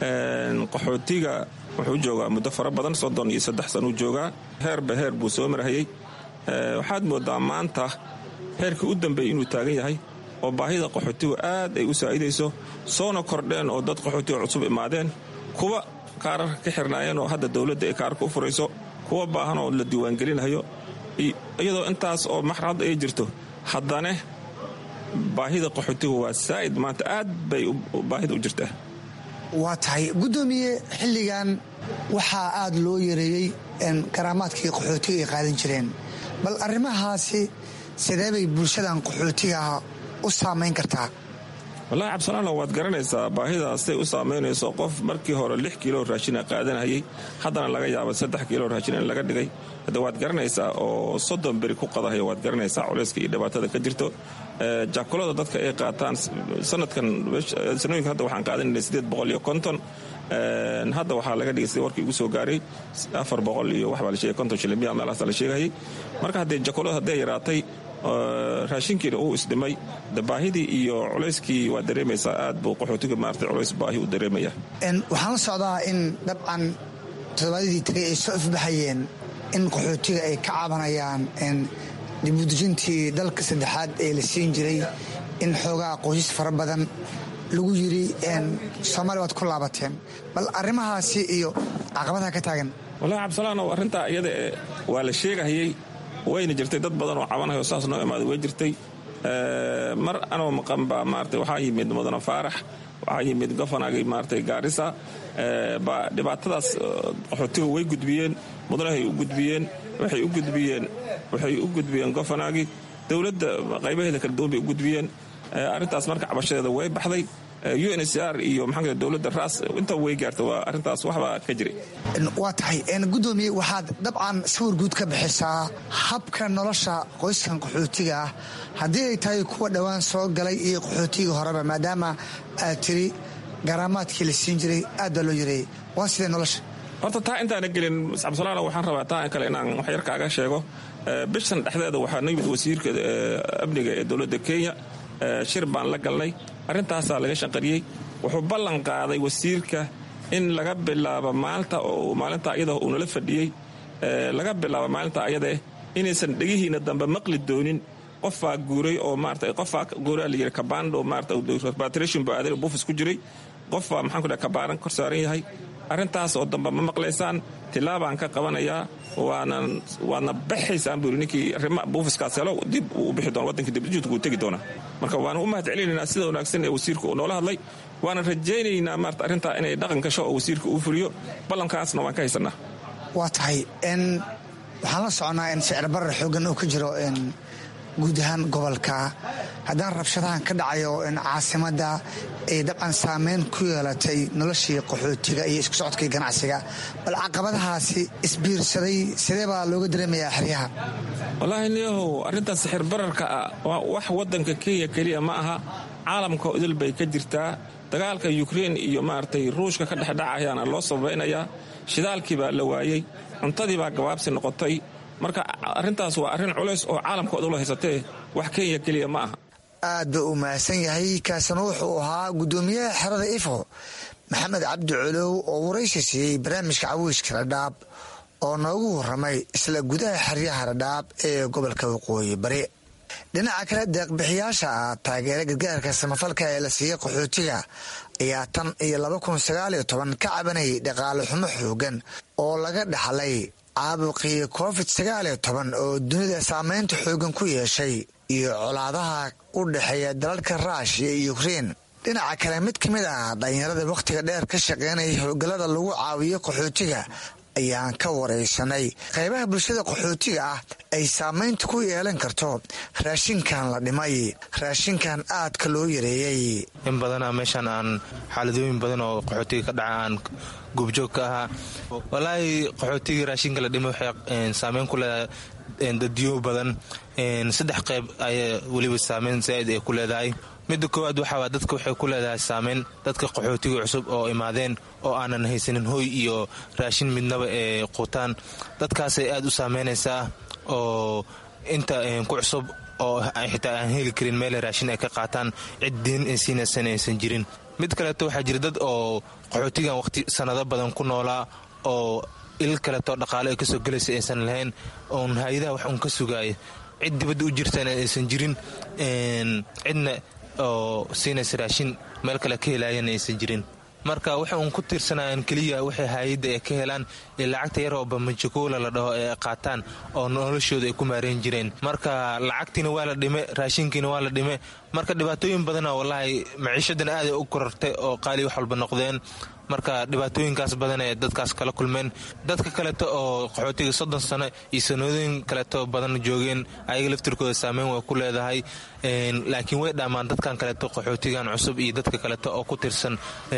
qaxootiga wuxuu joogaa muddo fara badan, soddon iyo saddex sanuu joogaa. heerba heer buu soo marhayey. waxaad moodaa maanta heerkii u dambeeyey inuu taagan yahay oo baahida qaxootigu aad ay u saa'idayso, soona kordheen oo dad qaxootiga cusub imaadeen, kuwa kaararka ka xirnaayeen oo hadda dowladda ay kaararka u furayso, kuwa baahan oo la diiwaangelinayo. iyadoo intaas oo marxalad ay jirto haddana baahida qaxootigu waa saa'id maanta, aad bay baahida u jirtaa. waa tahay guddoomiye, xilligan waxaa aada loo yareeyey karaamaadkii qaxootiga ay qaadan jireen, bal arrimahaasi sidee bay bulshadan qaxootiga u saamayn kartaa? wallahi cabdisalaano waad garanaysaa baahidaasay u saamaynayso. qof markii hore lix kiilo raashina qaadanayay haddana laga yaaba saddex kiilo raashin in laga dhigay. hadda waad garanaysaa oo soddon beri ku qadahayo, waad garanaysaa culayska iyo dhibaatada ka jirto. jaakulada dadka ay qaataan sanadkan sanooyinka hadda waxaan qaadanayna siddeed boqol iyo konton. hadda waxaa laga dhigay sida warkii igu soo gaaray afar boqol iyo waxbaa la sheegay konton shilin miya meelahaasa la sheegayay. marka haddee jaakulada hadday yaraatay raashinkiina uu isdhimay, baahidii iyo culayskii waa dareemaysaa. aad buu qaxootiga maartay culays baahi u dareemaya. waxaan la socdaa in dabcan toddobaadadii tagay ay soo ifbaxayeen in qaxootiga ay ka cabanayaan dibudejintii dalka saddexaad ee la siin jiray, in xoogaa qoysas fara badan lagu yiri soomaaliya waad ku laabateen. bal arrimahaasi iyo caqabadaha ka taagan. wallahi cabdisalaanow arrintaa iyada ee waa la sheegahayey wayna jirtay dad badan oo cabanayo saas noo imaaday way jirtay mar anoo maqan baa maaragtay waxaa yimid mudane faarax waxaa yimid gofanagii maaragtay gaarisa baa dhibaatadaas qaxootiga way gudbiyeen mudanahay u gudbiyeen waxay u gudbiyeen waxay u gudbiyeen gofanagii dowladda qaybaheeda kala duwan bay u gudbiyeen arrintaas marka cabashadeeda way baxday u n h r iyo maxaa dowladda raas inta way gaarta waa arrintaas waxbaa ka jiray waa tahay gudoomiye waxaad dabcan sawir guud ka bixisaa habka nolosha qoyskan qaxootiga ah haddii ay tahay kuwa dhowaan soo galay iyo qaxootigii horeba maadaama aad tiri garaamaadkii la siin jiray aad baa loo yareeyey waa sidee nolosha horta taa intaana gelin cabdisalaano waxaan rabaa taa kale inaan wax yar kaaga sheego bishan dhexdeeda waxaa noo yimid wasiirka amniga ee dowladda kenya shir baan la galnay arrintaasaa laga shaqariyey wuxuu ballan qaaday wasiirka in laga bilaabo maalinta oo maalinta iyada uu nala fadhiyey laga bilaabo maalinta ayadaeh inaysan dhegihiina dambe maqli doonin qofaa guuray oo maarata qofaa guuraa la yidhi kabando maarata repatriation baa aaday buufis ku jiray qofaa maxaan ku dhahay kabaaran kor saaran yahay arrintaas oo dambe ma maqlaysaan tilaabaan ka qabanayaa waanan waadna baxaysaan buuri ninkii arrima buufiskaas helo dib uu bixi doona waddankii dibjuudka uu tegi doonaa marka waana u mahad celinaynaa sida wanaagsan ee wasiirka uu noola hadlay waanan rajaynaynaa maarata arrintaa inay dhaqan gasho oo wasiirka uu fuliyo ballankaasna waan ka haysannaa waa tahay n waxaan la soconaa in sicir barar xoogan uu ka jiro guud ahaan gobolka haddana rabshadahan ka dhacayo in caasimadda ay dabcan saameyn ku yeelatay noloshii qaxootiga iyo isku socodkii ganacsiga bal caqabadahaasi isbiirsaday sidee baa looga dareemayaa xeryaha wallaahi niyahow arrintaas sixir bararka ah waa wax waddanka kenya keliya ma aha caalamka idil bay ka jirtaa dagaalka yukrein iyo maaragtay ruushka ka dhexdhacayaana loo sabaynayaa shidaalkii baa la waayey cuntadii baa gabaabsi noqotay marka arrintaas waa arrin culays oo caalamka odula haysatee wax kenya keliya ma aha aad ba u mahadsan yahay kaasina wuxuu ahaa guddoomiyaha xerada ifo maxamed cabdi colow oo waraysi siiyey barnaamijka cawiiska dhadhaab oo noogu warramay isla gudaha xeryaha dhadhaab ee gobolka waqooyi bari dhinaca kale deeqbixiyaasha ah taageera gargaarka samafalka ee la siiyey qaxootiga ayaa tan iyo laba kun sagaal iyo toban ka cabanayay dhaqaale xumo xoogan oo laga dhaxlay caabuqii covid sagaal iyo toban oo dunida saameynta xoogan ku yeeshay iyo colaadaha u dhexeeya dalalka ruushiya iyo ukrein dhinaca kale mid ka mid ah dhallinyarada wakhtiga dheer ka shaqaynaya howlgallada lagu caawiyo qaxootiga ayaan ka waraysanay qaybaha bulshada qaxootiga ah ay saamaynta ku yeelan karto raashinkan la dhimay raashinkan aadka loo yareeyey in badana meeshaan aan xaaladooyin badan oo qaxootiga ka dhaca aan goobjoog ka ahaa walaahi qaxootiga raashinka la dhimay waxay saameyn ku leedahay dadyo badan saddex qayb ayaa weliba saameyn zaa'id ay ku leedahay midda koowaad waxaa dadka waxay ku leedahay saameyn dadka qaxootiga cusub oo imaadeen oo aanan haysanin hoy iyo raashin midnaba ee quutaan dadkaasay aad u saameynaysaa oo inta ku cusub oo xitaa aan heli karin meel raashin ay ka qaataan cid diin ay siinaysan aysan jirin mid kaleeto waxaa jira dad oo qaxootigan waqti sanado badan ku noolaa oo il kaleeto dhaqaale ay kasoo gelaysa aysan lahayn oon hay-adaha wax uun ka sugaaya cid dibadda u jirtana aysan jirin cidna oo siinaysa raashin meel kale ka helaayana aysan jirin marka waxay uun ku tiirsanayaan keliya waxay hay-adda ay ka helaan ee lacagta yar oo bamajikoola la dhaho ee qaataan oo noloshooda ay ku maareen jireen marka lacagtiina waa la dhime raashinkiina waa la dhime marka dhibaatooyin badana wallaahi maciishadana aaday u korartay oo qaali wax walba noqdeen marka dhibaatooyinkaas badan ee dadkaas kala kulmeen dadka kaleeto oo qaxootiga soddon sano iyo sanooyin kaleeto badan joogeen ayaga laftirkooda saameyn way ku leedahay laakiin way dhaamaan dadkan kaleeto qaxootigan cusub iyo dadka kaleeto oo ku tirsan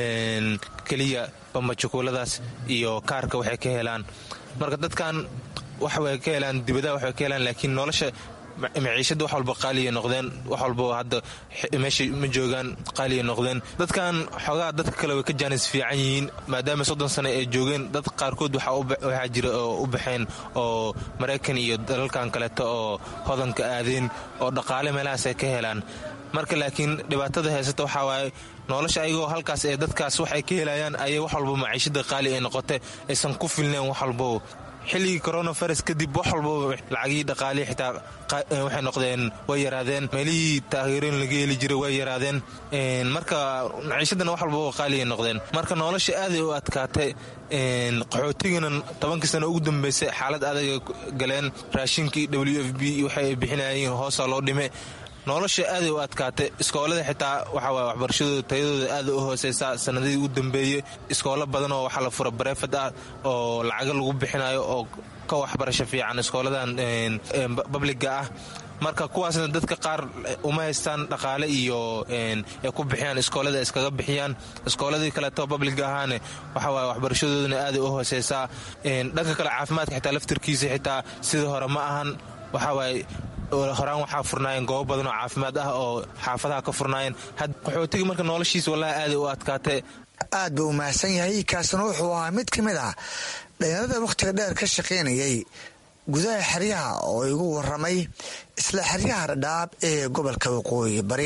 keliya bambajukuuladaas iyo kaarka waxay ka helaan marka dadkan waxway ka helaan dibadaha waxay ka helaan laakiin nolosha maciishada wax walba qaaliya noqdeen wax walba hadda meesha ma joogaan qaaliya noqdeen dadkan xoogaa dadka kale way ka jaanis fiican yihiin maadaama soddon sano ay joogeen dad qaarkood waxaa jira oo u baxeen oo maraykan iyo dalalkan kaleeto oo hodanka aadeen oo dhaqaale meelahaas ay ka helaan marka laakiin dhibaatada haysata waxaa waaye nolosha ayagoo halkaas ee dadkaas waxay ka helayaan ayay wax walba maciishada qaali ay noqotay aysan ku filneen wax walbo xilligii coronavirus kadib wax walba lacagii dhaqaalii xitaa waxay noqdeen way yaraadeen meelihii taageeroon laga heli jiray way yaraadeen marka maciishadana wax walba qaaliya noqdeen marka nolosha aaday u adkaatay qaxootigana tobankii sano ugu dambeysay xaalad adaga galeen raashinkii w f b waxay bixinayeen hoosa loo dhime nolosha aaday u adkaatay iskoolada xitaa waxa waay waxbarashadooda tayadooda aada u hooseysa sanadihii u dambeeyey iskoolo badan oo waxaa la fura bareefad ah oo lacaga lagu bixinayo oo ka waxbarasho fiican iskooladan babliga ah marka kuwaasna dadka qaar uma haystaan dhaqaale iyo ay ku bixiyaan iskoolada iskaga bixiyaan iskooladii kaleeto babliga ahaane waxa waay waxbarashadoodana aaday u hooseysaa dhanka kale caafimaadka xitaa laftirkiisa xitaa sidii hore ma ahan waxa waay horaan waxaa furnaayeen goobo badan oo caafimaad ah oo xaafadaha ka furnaayeen qaxootiga marka noloshiisa wallahi aaday u adkaatay aad buu u mahadsan yahay kaasna wuxuu ahaa mid ka mid ah dhalinyarada wakhtiga dheer ka shaqaynayay gudaha xeryaha oo igu waramay isla xeryaha dhadhaab ee gobolka waqooyi bari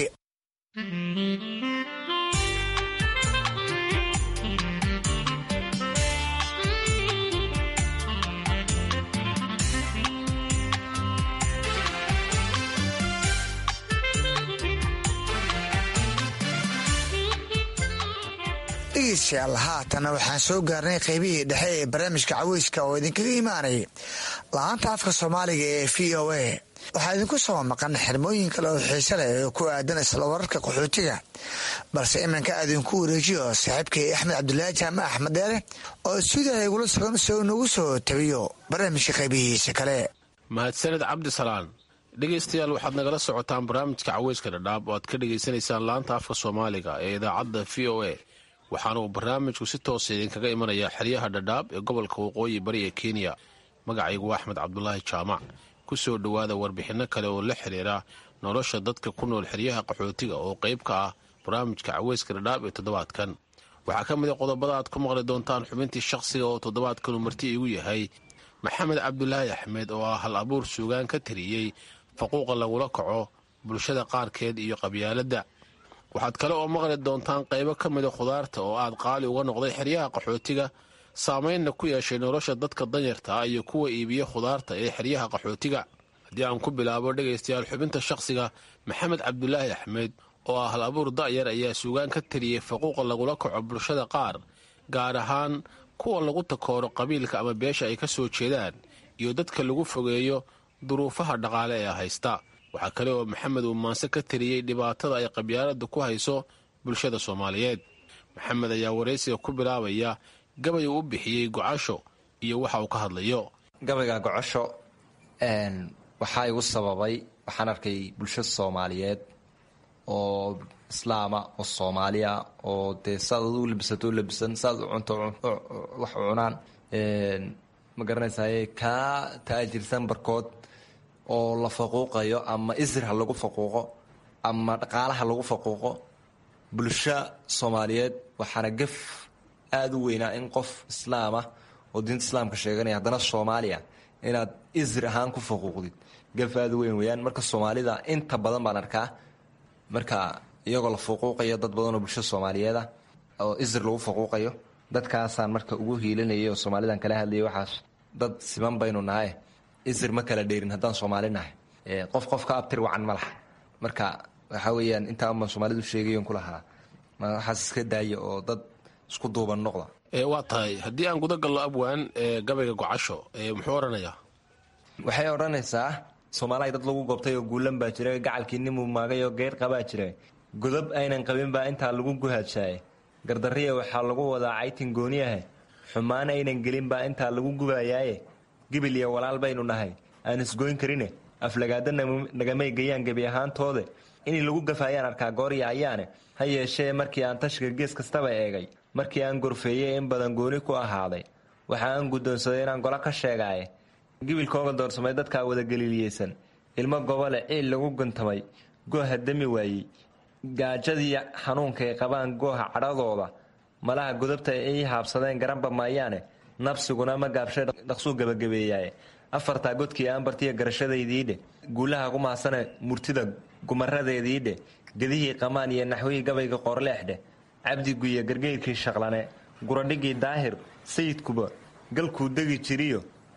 dhegeystayaal haatana waxaan soo gaarnay qaybihii dhexe ee barnaamijka caweyska oo idinkaga imaanay la-aanta afka soomaaliga ee v o a waxaa idinku soo maqan xirmooyin kale oo xiise leh oo ku aadan isla wararka qaxootiga balse iminka aadinku wareejiyo saaxiibkay axmed cabdulaahi jaamac axmed dheere oo stuudiyaha igula sugan soo nagu soo tabiyo barnaamijka qaybihiisa kale. mahadsaned cabdisalaan. dhegaystayaal waxaad nagala socotaan barnaamijka caweyska dhadhaab oo aad ka dhegaysanaysaan laanta afka soomaaliga ee idaacadda v o a waxaana uu barnaamijku si toosa idinkaga imanayaa xeryaha dhadhaab ee gobolka waqooyi bari ee kenya. magacaygu waa axmed cabdulaahi jaamac. ku soo dhowaada warbixinno kale oo la xiriira nolosha dadka ku nool xeryaha qaxootiga oo qayb ka ah barnaamijka caweyska dhadhaab ee toddobaadkan. waxaa ka mid a qodobada aad ku maqli doontaan xubintii shakhsiga oo toddobaadkanu marti igu yahay maxamed cabdulaahi axmed oo ah hal abuur suugaan ka tiriyey faquuqa lagula kaco bulshada qaarkeed iyo qabyaaladda. waxaad kale oo maqli doontaan qaybo ka mida khudaarta oo aad qaali uga noqday xeryaha qaxootiga saamaynna ku yeeshay nolosha dadka danyarta ah iyo kuwa iibiya khudaarta ee xeryaha qaxootiga. haddii aan ku bilaabo dhegaystayaal xubinta shakhsiga, maxamed cabdulaahi axmed oo ah hal abuur da'yar ayaa suugaan ka tiriyey faquuqa lagula kaco bulshada qaar, gaar ahaan kuwa lagu takooro qabiilka ama beesha ay ka soo jeedaan iyo dadka lagu fogeeyo duruufaha dhaqaale ee haysta. waxaa kale oo maxamed uu maanse ka tiriyey dhibaatada ay qabyaaladdu ku hayso bulshada soomaaliyeed. maxamed ayaa waraysiga ku bilaabaya gabay uu u bixiyey gocasho iyo waxa uu ka hadlayo. gabayga gocasho waxaa igu sababay waxaan arkay bulsho soomaaliyeed oo islaama oo soomaaliya oo dee saad u labisato labisan saad u cunto wax u cunaan ma garanaysaye kaa taajirsan barkood oo la faquuqayo ama isir ha lagu faquuqo ama dhaqaalaha lagu faquuqo bulsho soomaaliyeed. waxaana gaf aada u weynaa in qof islaama oo diinta islaamka sheeganaya haddana soomaaliya inaad isir ahaan ku faquuqdid gaf aada u weyn weyaan. marka soomaalida inta badan baan arkaa marka iyagoo la faquuqayo dad badan oo bulsho soomaaliyeed ah oo isir lagu faquuqayo, dadkaasaan marka ugu hiilinayay oo soomaalidan kala hadlayay. waxaas dad siman baynu nahay, isir ma kala dheerin haddaan soomaali nahay. qof qof ka abtir wacan ma laha. marka waxaa weeyaan intaa baan soomaalidu sheegayon ku lahaa waxaas iska daaya oo dad isku duuban noqda. waa tahay haddii aan guda gallo abwaan gabayga gocasho muxuu odhanayaa? waxay odhanaysaa soomaaliya dad lagu goobtay oo guulan baa jira, gacalkii nimuu maagay oo geyr qabaa jira, godob aynan qabin baa intaa lagu guhaajaaye, gardariya waxaa lagu wadaa caytin gooniyahe, xumaan aynan gelin baa intaa lagu gubayaaye, gibil iyo walaal baynu nahay aan isgoyn karine, aflagaada nagamay gayaan gebi ahaantoode, inay lagu gafaayaan arkaa goorya ayaane, ha yeeshee markii aan tashiga gees kastaba eegay, markii aan gorfeeyey in badan gooni ku ahaaday, waxa aan guddoonsaday inaan golo ka sheegaaye, gibilkooga doorsamay dadkaa wadageliiliyeysan, ilmo gobole ciil lagu guntamay, gooha dami waayey, gaajadii xanuunkay qabaan gooha cadhadooda, malaha godobta ay haabsadeen garanba maayaane, nabsiguna ma gaabshay dhaqsuu gabagabeeyaaye, afartaa godkii aan bartiya garashadaydiidhe, guulaha ku maasane murtida gumaradeediidhe, gedihii qamaan iyo naxwihii gabayga qoorleexdhe, cabdiguiyo gargeyrkii shaqlane, guradhigii daahir sayidkuba galkuu degi jiriyo,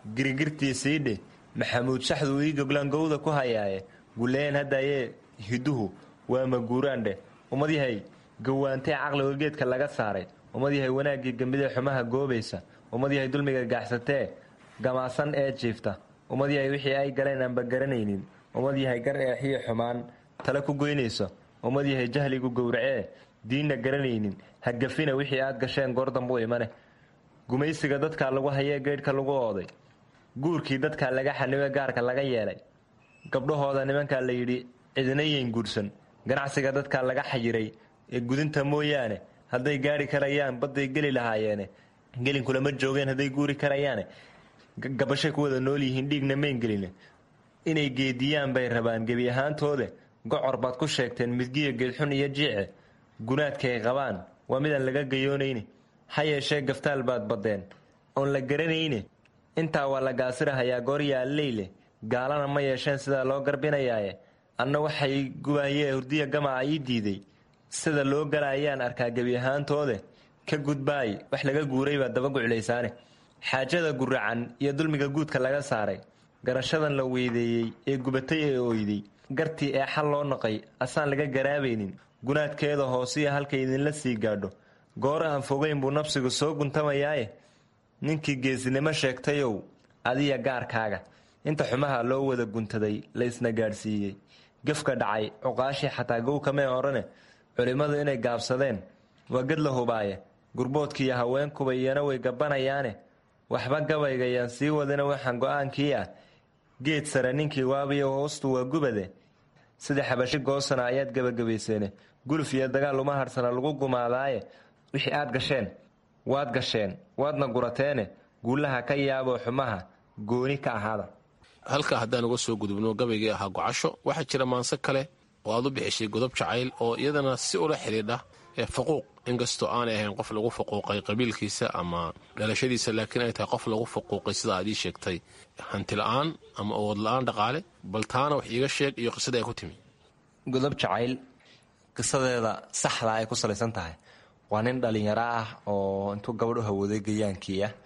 girigirtiisiidhe maxamuud shaxduu ii goglaan gowda ku hayaaye guleen haddayee hiduhu waa maguuraandheh ummad yahay gawaantee caqliga geedka laga saaray ummad yahay wanaaggii gambidee xumaha goobaysa ummad yahay dulmiga gaaxsatee gamaasan ee jiifta ummad yahay wixii ay galeen aanba garanaynin ummad yahay gar eexiyo xumaan tale ku goynayso ummad yahay jahligu gowracee diinna garanaynin hagafina wixii aad gasheen goordambuu imane gumaysiga dadkaa lagu hayee geydhka lagu ooday guurkii dadkaa laga xanibe gaarka laga yeelay gabdhahooda nimankaa la yidhi cidinayayn guursan ganacsiga dadkaa laga xayiray ee gudinta mooyaane hadday gaari karayaan badday geli lahaayeene gelinkulama joogeen hadday guuri karayaane gabashay ku wada nool yihiin dhiigna mayn geline inay geediyaan bay rabaan gebi ahaantoode gocor baad ku sheegteen midgiyo geedxun iyo jiice gunaadkaay qabaan waa midaan laga gayoonayne ha yeeshee gaftaal baad baddeen oon la garanayne intaa waa la gaasirahayaa gooryaaleyle gaalana ma yeesheen sidaa loo garbinayaaye anna waxay gubaayee hurdiya gamaca ii diiday sida loo galaayaan arkaa gebi ahaantoode ka gudbaay wax laga guuray baa daba guclaysaane xaajada guracan iyo dulmiga guudka laga saaray garashadan la weydeeyey ee gubatay ee oyday gartii ee xal loo naqay asaan laga garaabaynin gunaadkeeda hoosiya halkay idinla sii gaadho goor aan fogayn buu nabsigu soo guntamayaaye ninkii geesinimo sheegtayow adiya gaarkaaga inta xumaha loo wada guntaday laysna gaadhsiiyey gefka dhacay cuqaashii xataa gowkamee horane culimmadu inay gaabsadeen waa ged la hubaaye gurboodkiiyo haweenkuba iyana way gabbanayaane waxba gabaygayaan sii wadina waxaan go-aankii ah geed sare ninkii waabiyo hoostu waa gubade sida xabashi goosana ayaad gebagabayseene guluf iyo dagaal uma harsana lagu gumaadaaye wixii aad gasheen waad gasheen waadna gurateene guulaha ka yaaboo xumaha gooni ka ahaada halkaa haddaan uga soo gudubno gabaygii ahaa gocasho waxaa jira maanse kale oo aad u bixishay godob jacayl oo iyadana si ula xidhiidha ee faquuq inkastoo aanay ahayn qof lagu faquuqay qabiilkiisa ama dhalashadiisa laakiin ay tahay qof lagu faquuqay sida aad ii sheegtay hanti la-aan ama awood la-aan dhaqaale bal taana wax iiga sheeg iyo qisada ay ku timi godob jacayl qisadeeda saxda ay ku salaysan tahay waa nin dhalinyaro ah oo intuu gabadh u hawooday gayaankii ah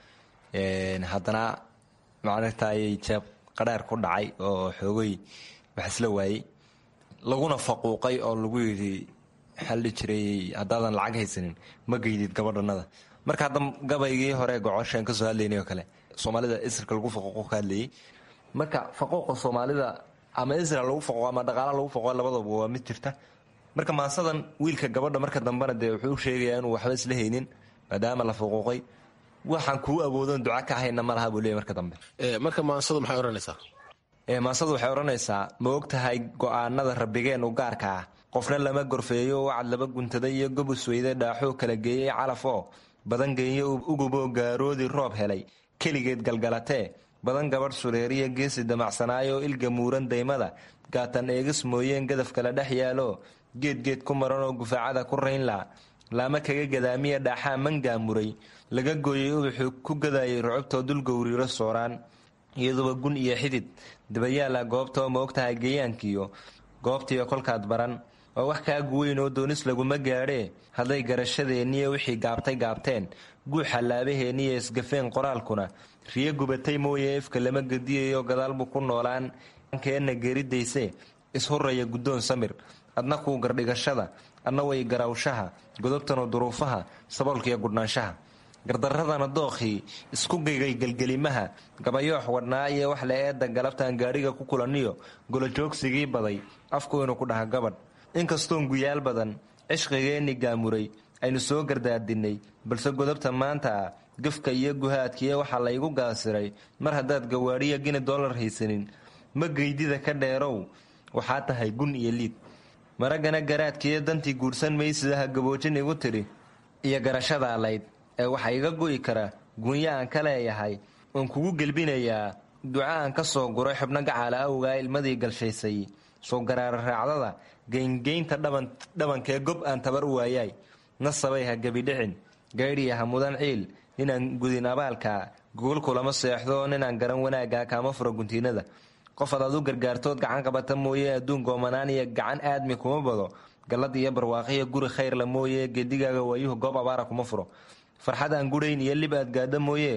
haddana macnatayay jeeb qadheer ku dhacay oo xoogay wax isla waayey laguna faquuqay oo lagu yidhi xalli jiray haddaadan lacag haysanin ma geydid gabadhanada marka hadda gabaygii hore gocoshaan ka soo hadlaynay oo kale soomaalida isirka lagu faquuqo ka hadlayay marka faquuqa soomaalida ama isra lagu faquuqo ama dhaqaala lagu faquuqo labadaba waa mid jirta marka maansadan wiilka gabadha marka dambena dee wuxuu sheegayaa inuu waxba isla haynin maadaama la faquuqay waxaan kuu awoodon duca ka hayna ma laha buu leeyay marka dambe marka maansadu maxay odhanaysaa maansadu waxay odhanaysaa ma og tahay go-aanada rabbigeen u gaarka ah qofna lama gorfeeyo wacad laba guntaday iyo gobus weyde dhaaxoo kala geeyey calaf oo badan geeyo uguboo gaaroodii roob helay keligeed galgalatee badan gabadh sureeriya geesi damacsanaayo ilga muuran daymada gaatan eegis mooyeen gadaf kala dhex yaalo geedgeed ku maran oo gufaacada ku raynla laama kaga gadaamiya dhaaxaa mangaamuray laga gooyey ubaxuu ku gadayay rucubtoo dulgowriiro sooraan iyaduba gun iyo xidid dabayaala goobtoo ma og tahay geeyaankiyo goobtiiyo kolkaad baran oo wax kaa guweyn oo doonis laguma gaadhee hadday garashadeenniyo wixii gaabtay gaabteen guuxa laabaheenniyo isgafeen qoraalkuna riyo gubatay mooye efka lama gediyayo gadaal buu ku noolaan keenna geeridayse ishurraya guddoon samir adna kuu gardhigashada adna way garawshaha godobtanu duruufaha saboolkiiyo gudhnaanshaha gardaradana dookhii isku gaygay gelgelimaha gabayoox wadhnaa iyo wax la eedda galabtaan gaadhiga ku kulaniyo golojoogsigii baday afku inuu ku dhaha gabadh inkastoon guyaal badan cishqigeenni gaamuray aynu soo gardaadinnay balse godobta maanta ah gafka iyo guhaadkiiyo waxaa laygu gaasiray mar haddaad gawaadhiya gini dollar haysanin ma geydida ka dheerow waxaa tahay gun iyo liid maraggana garaadkiiyo dantii guursan maysidaha gaboojin igu tidhi iyo garashada layd ee waxaa iga go'i kara gunya aan ka leeyahay oon kugu gelbinayaa duca aan ka soo guray xubno gacaala awgaa ilmadii galshaysay soo garaara raacdada geyngeynta dhabankee gob aan tabar u waayaay nasabay ha gebidhicin gaydhiya ha mudan ciil ninaan gudin abaalkaa gogolkulama seexdo ninaan garan wanaaggaa kaama furo guntiinada qof adaad u gargaartood gacan qabata mooye adduun goomanaan iyo gacan aadmi kuma bado gallad iyo barwaaqiyo guri khayrla mooye geedigaaga waayuhu goob abaara kuma furo farxad aan gudhayn iyo lib aad gaadha mooye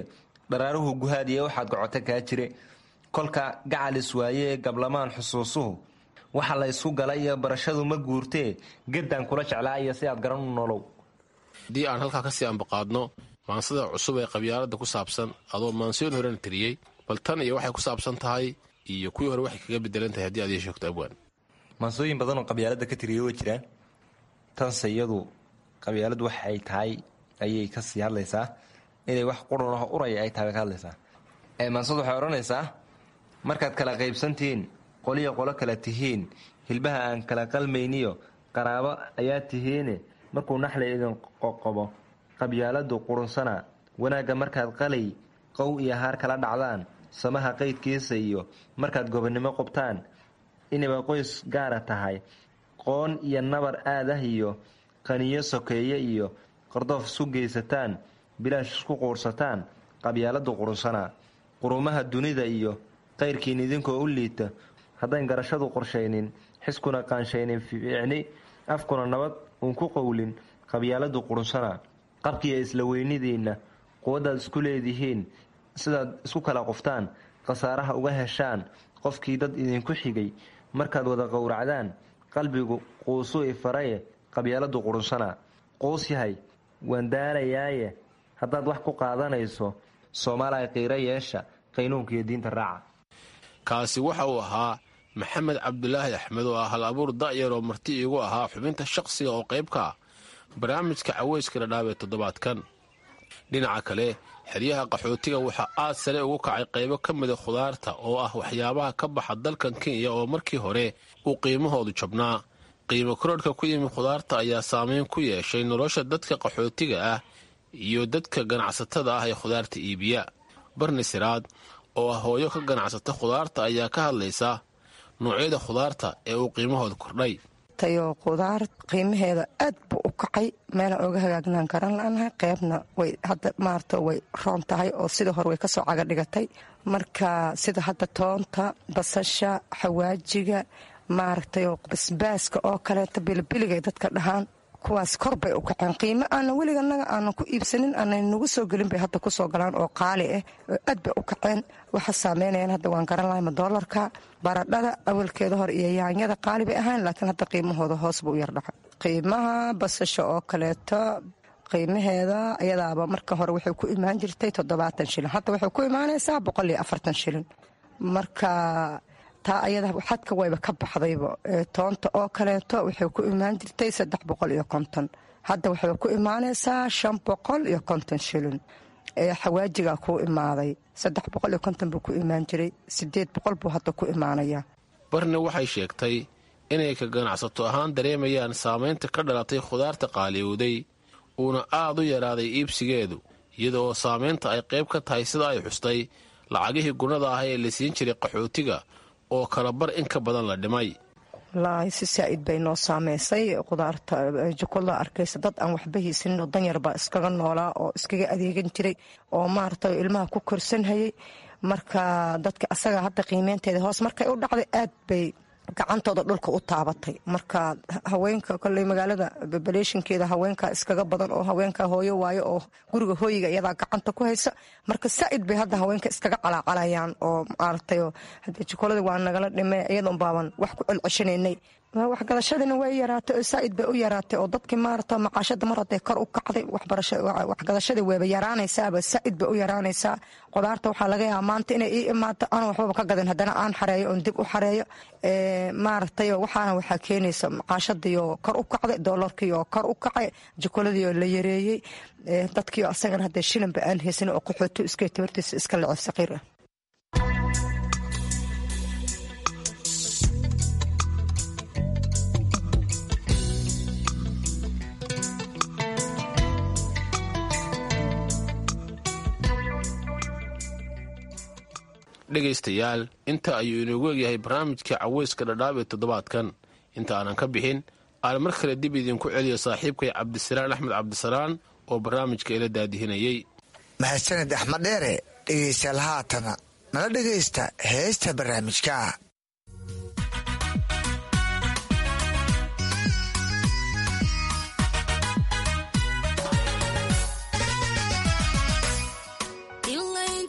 dharaaruhu guhaadiye waxaad gocota kaa jire kolka gacalis waaye gablamaan xusuusuhu waxa la ysku galay iyo barashadu ma guurtee geddaan kula jeclaaiyo si aad garan u nolow. haddii aan halkaa kasii ambaqaadno maansada cusub ee qabyaalada ku saabsan adoo maansiyoon horena tiriyey bal tan iyo waxay ku saabsan tahay iyo kuwii hore waxay kaga bedelan tahay haddii aad ii sheegto abwaan. maansooyin badanoo qabyaalada ka tiriyey way jiraan, tanse iyadu qabyaaladu waxay tahay ayay kasii hadlaysaa, inay wax quranaho uraya ay tahay bay ka hadlaysaa. maansadu waxay odhanaysaa markaad kala qaybsantihiin qoliyo qolo kala tihiin hilbaha aan kala qalmayniyo qaraabo ayaa tihiine markuu naxlay idin qoqobo qabyaaladu qurunsana wanaagga markaad qalay qow iyo haar kala dhacdaan samaha qaydkiisa iyo markaad gobonnimo qubtaan inayba qoys gaara tahay qoon iyo nabar aadah iyo qaniyo sokeeye iyo qardoof isku geysataan bilaash isku quursataan qabyaaladu qurunsana qurumaha dunida iyo qayrkiin idinkoo u liita haddayn garashadu qorshaynin xiskuna qaanshaynin fiicni afkuna nabad uun ku qowlin qabyaaladu qurunsana qabkiiyo isla weynidiinna quwaddaad isku leedihiin sidaad isku kala qoftaan khasaaraha uga heshaan qofkii dad idinku xigay markaad wada qowracdaan qalbigu quusuu ifaraye qabyaaladu qurunsana quus yahay waan daalayaaye haddaad wax ku qaadanayso soomaaliya qiiro yeesha qaynuunka iyo diinta raaca. kaasi waxa uu ahaa maxamed cabdulaahi axmed oo ah hal abuur da'yar oo marti iigu ahaa xubinta shaqsiga oo qayb ka ah barnaamijka caweyska dhadhaab ee toddobaadkan. dhinaca kale xeryaha qaxootiga waxaa aad sare ugu kacay qaybo ka mida khudaarta oo ah waxyaabaha ka baxa dalkan kenya oo markii hore uu qiimahoodu jabnaa. qiimo korodhka ku yimi khudaarta ayaa saameyn ku yeeshay nolosha dadka qaxootiga ah iyo dadka ganacsatada ah ee khudaarta iibiya. barni siraad oo ah hooyo ka ganacsata khudaarta ayaa ka hadlaysa noocyada khudaarta ee uu qiimahooda kordhay. tayo khudaar qiimaheeda aad buu u kacay, meelaan oga hagaagnaan karan la'anahay. qaybna way hadda maarata way roon tahay oo sidii hore way kasoo caga dhigatay. marka sida hadda toonta, basasha, xawaajiga, maaragtay basbaaska oo kaleeta bilibiligay dadka dhahaan, kuwaas kor bay u kaceen. qiimo aana weliga naga aanan ku iibsanin aanan nagu soo gelin bay hadda kusoo galaan oo qaali ah oo aad bay u kaceen. waxa saameynayaan hadda waan garan lahayma doolarka, baradhada awalkeeda hor iyo yaanyada qaali bay ahayn, laakiin hadda qiimahooda hoos buu u yar dhacay. qiimaha basasha oo kaleeto qiimaheeda ayadaaba marka hore waxay ku imaan jirtay toddobaatan shilin, hadda waxay ku imaanaysaa boqol iyo afartan shilin. marka taa ayada xadka wayba ka baxdayba. toonta oo kaleeto waxay ku imaan jirtay saddex boqol iyo konton, hadda waxay ku imaanaysaa shan boqol iyo konton shilin. xawaajigaa kuu imaaday saddex boqol iyo konton buu ku imaan jiray, sideed boqol buu hadda ku imaanayaa. barni waxay sheegtay inay ka ganacsato ahaan dareemayaan saamaynta ka dhalatay khudaarta qaaliyowday uuna aad u yaraaday iibsigeedu, iyada oo saamaynta ay qayb ka tahay sida ay xustay lacagihii gunada ah ee la siin jiray qaxootiga oo kala bar in ka badan la dhimay. wallaahi si saa'id bay noo saamaysay khudaarta. jukola arkaysa dad aan waxba haysanin oo danyar baa iskaga noolaa oo iskaga adeegan jiray oo maaragtay ilmaha ku korsanhayay. marka dadka asaga hadda qiimeynteeda hoos markay u dhacday aad bay gacantooda dhulka u taabatay. marka haweenka koley magaalada babaleeshinkeeda haweenka iskaga badan oo haweenka hooyo waayo oo guriga hooyiga iyadaa gacanta ku haysa. marka saa'id bay hadda haweenka iskaga calaacalayaan oo maaragtay hadda jukolada waa nagala dhime iyadoon baaban wax ku celceshanaynay. waxgadashadina way yaraatay oo saa'id bay u yaraatay oo dadkii maarata macaashada mar hadday kor u kacday waxgadashada weeba yaraanaysaaba saa'id bay u yaraanaysaa. qudaarta waxaa laga yaabaa maanta inay ii imaato aan waxbaba ka gadan haddana aan xareeyo oon dib u xareeyo maaragtay waxaana waxaa keenaysa macaashadiioo kor u kacday, doolarkiioo kor u kacay, jukoladiioo la yareeyey, dadkiio asagana hadda shilinba aan haysan oo qaxooto iska tabartiisa iska lecef saqiir ah. dhegaystayaal inta ayuu inoogu egyahay barnaamijka caweyska dhadhaab ee toddobaadkan. inta aanan ka bixin aan mar kale dib idinku celiyo saaxiibkay cabdisalaan axmed cabdisalaan oo barnaamijka ila daadihinayey. mahadsaned axmed dheere. dhegaystayaal haatana nala dhegaysta heesta barnaamijka. ilayn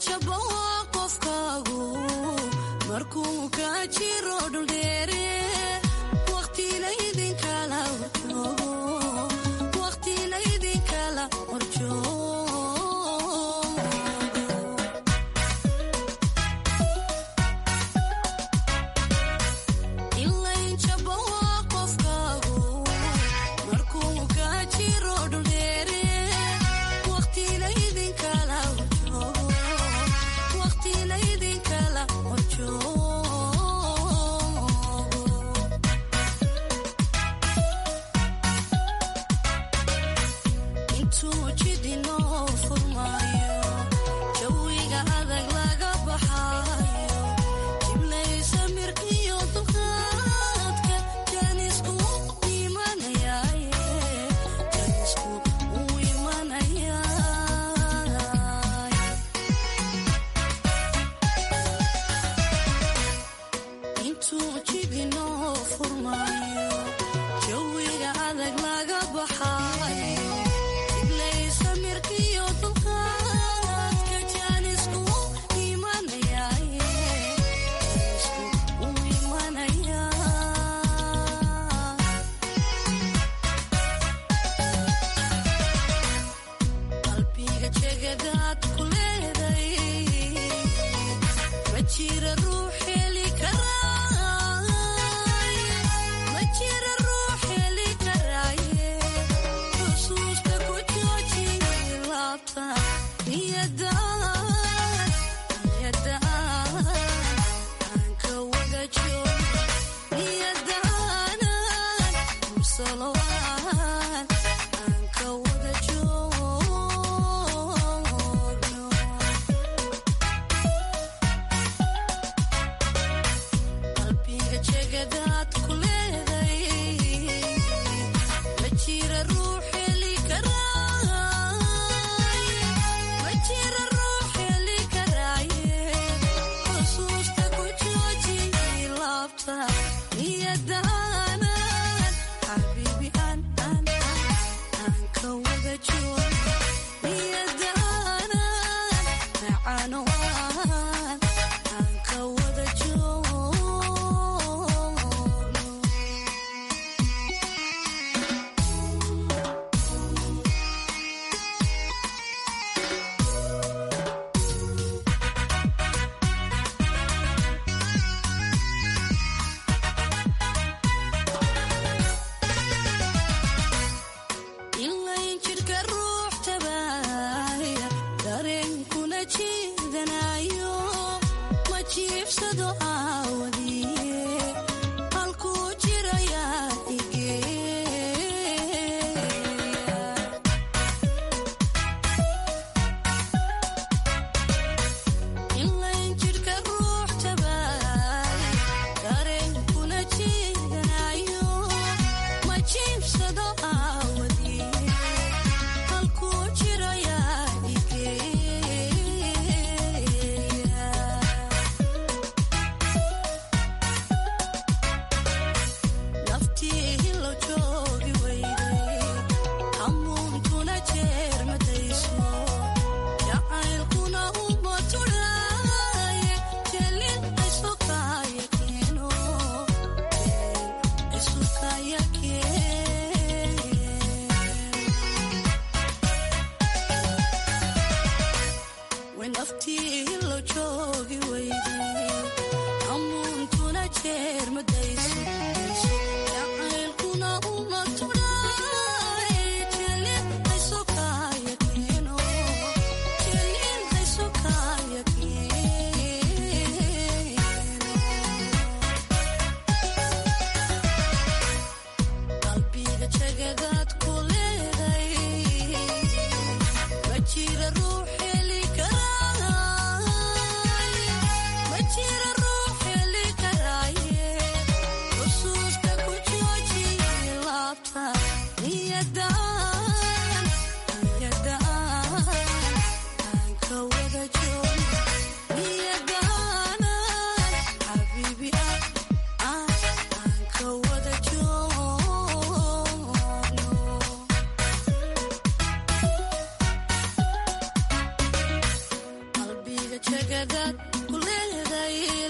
jagadaad ku leeday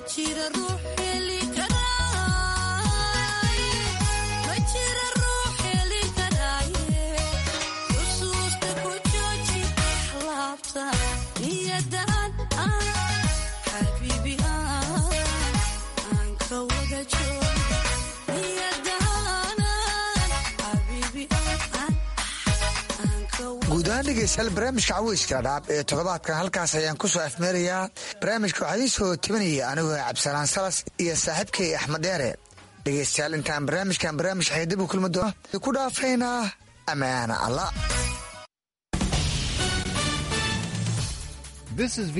guud ahaan dhegeystayaal barnaamijka caweyska dhadhaab ee toddobaadkan halkaas ayaan ku soo afmeerayaa. barnaamijka waxaa idiin soo tebinaya anigoo cabdisalaan salas iyo saaxiibkay axmed dheere. dhegeystayaal intaan barnaamijkan barnaamij xaydib u kulmi doona ku dhaafaynaa ammaana allah.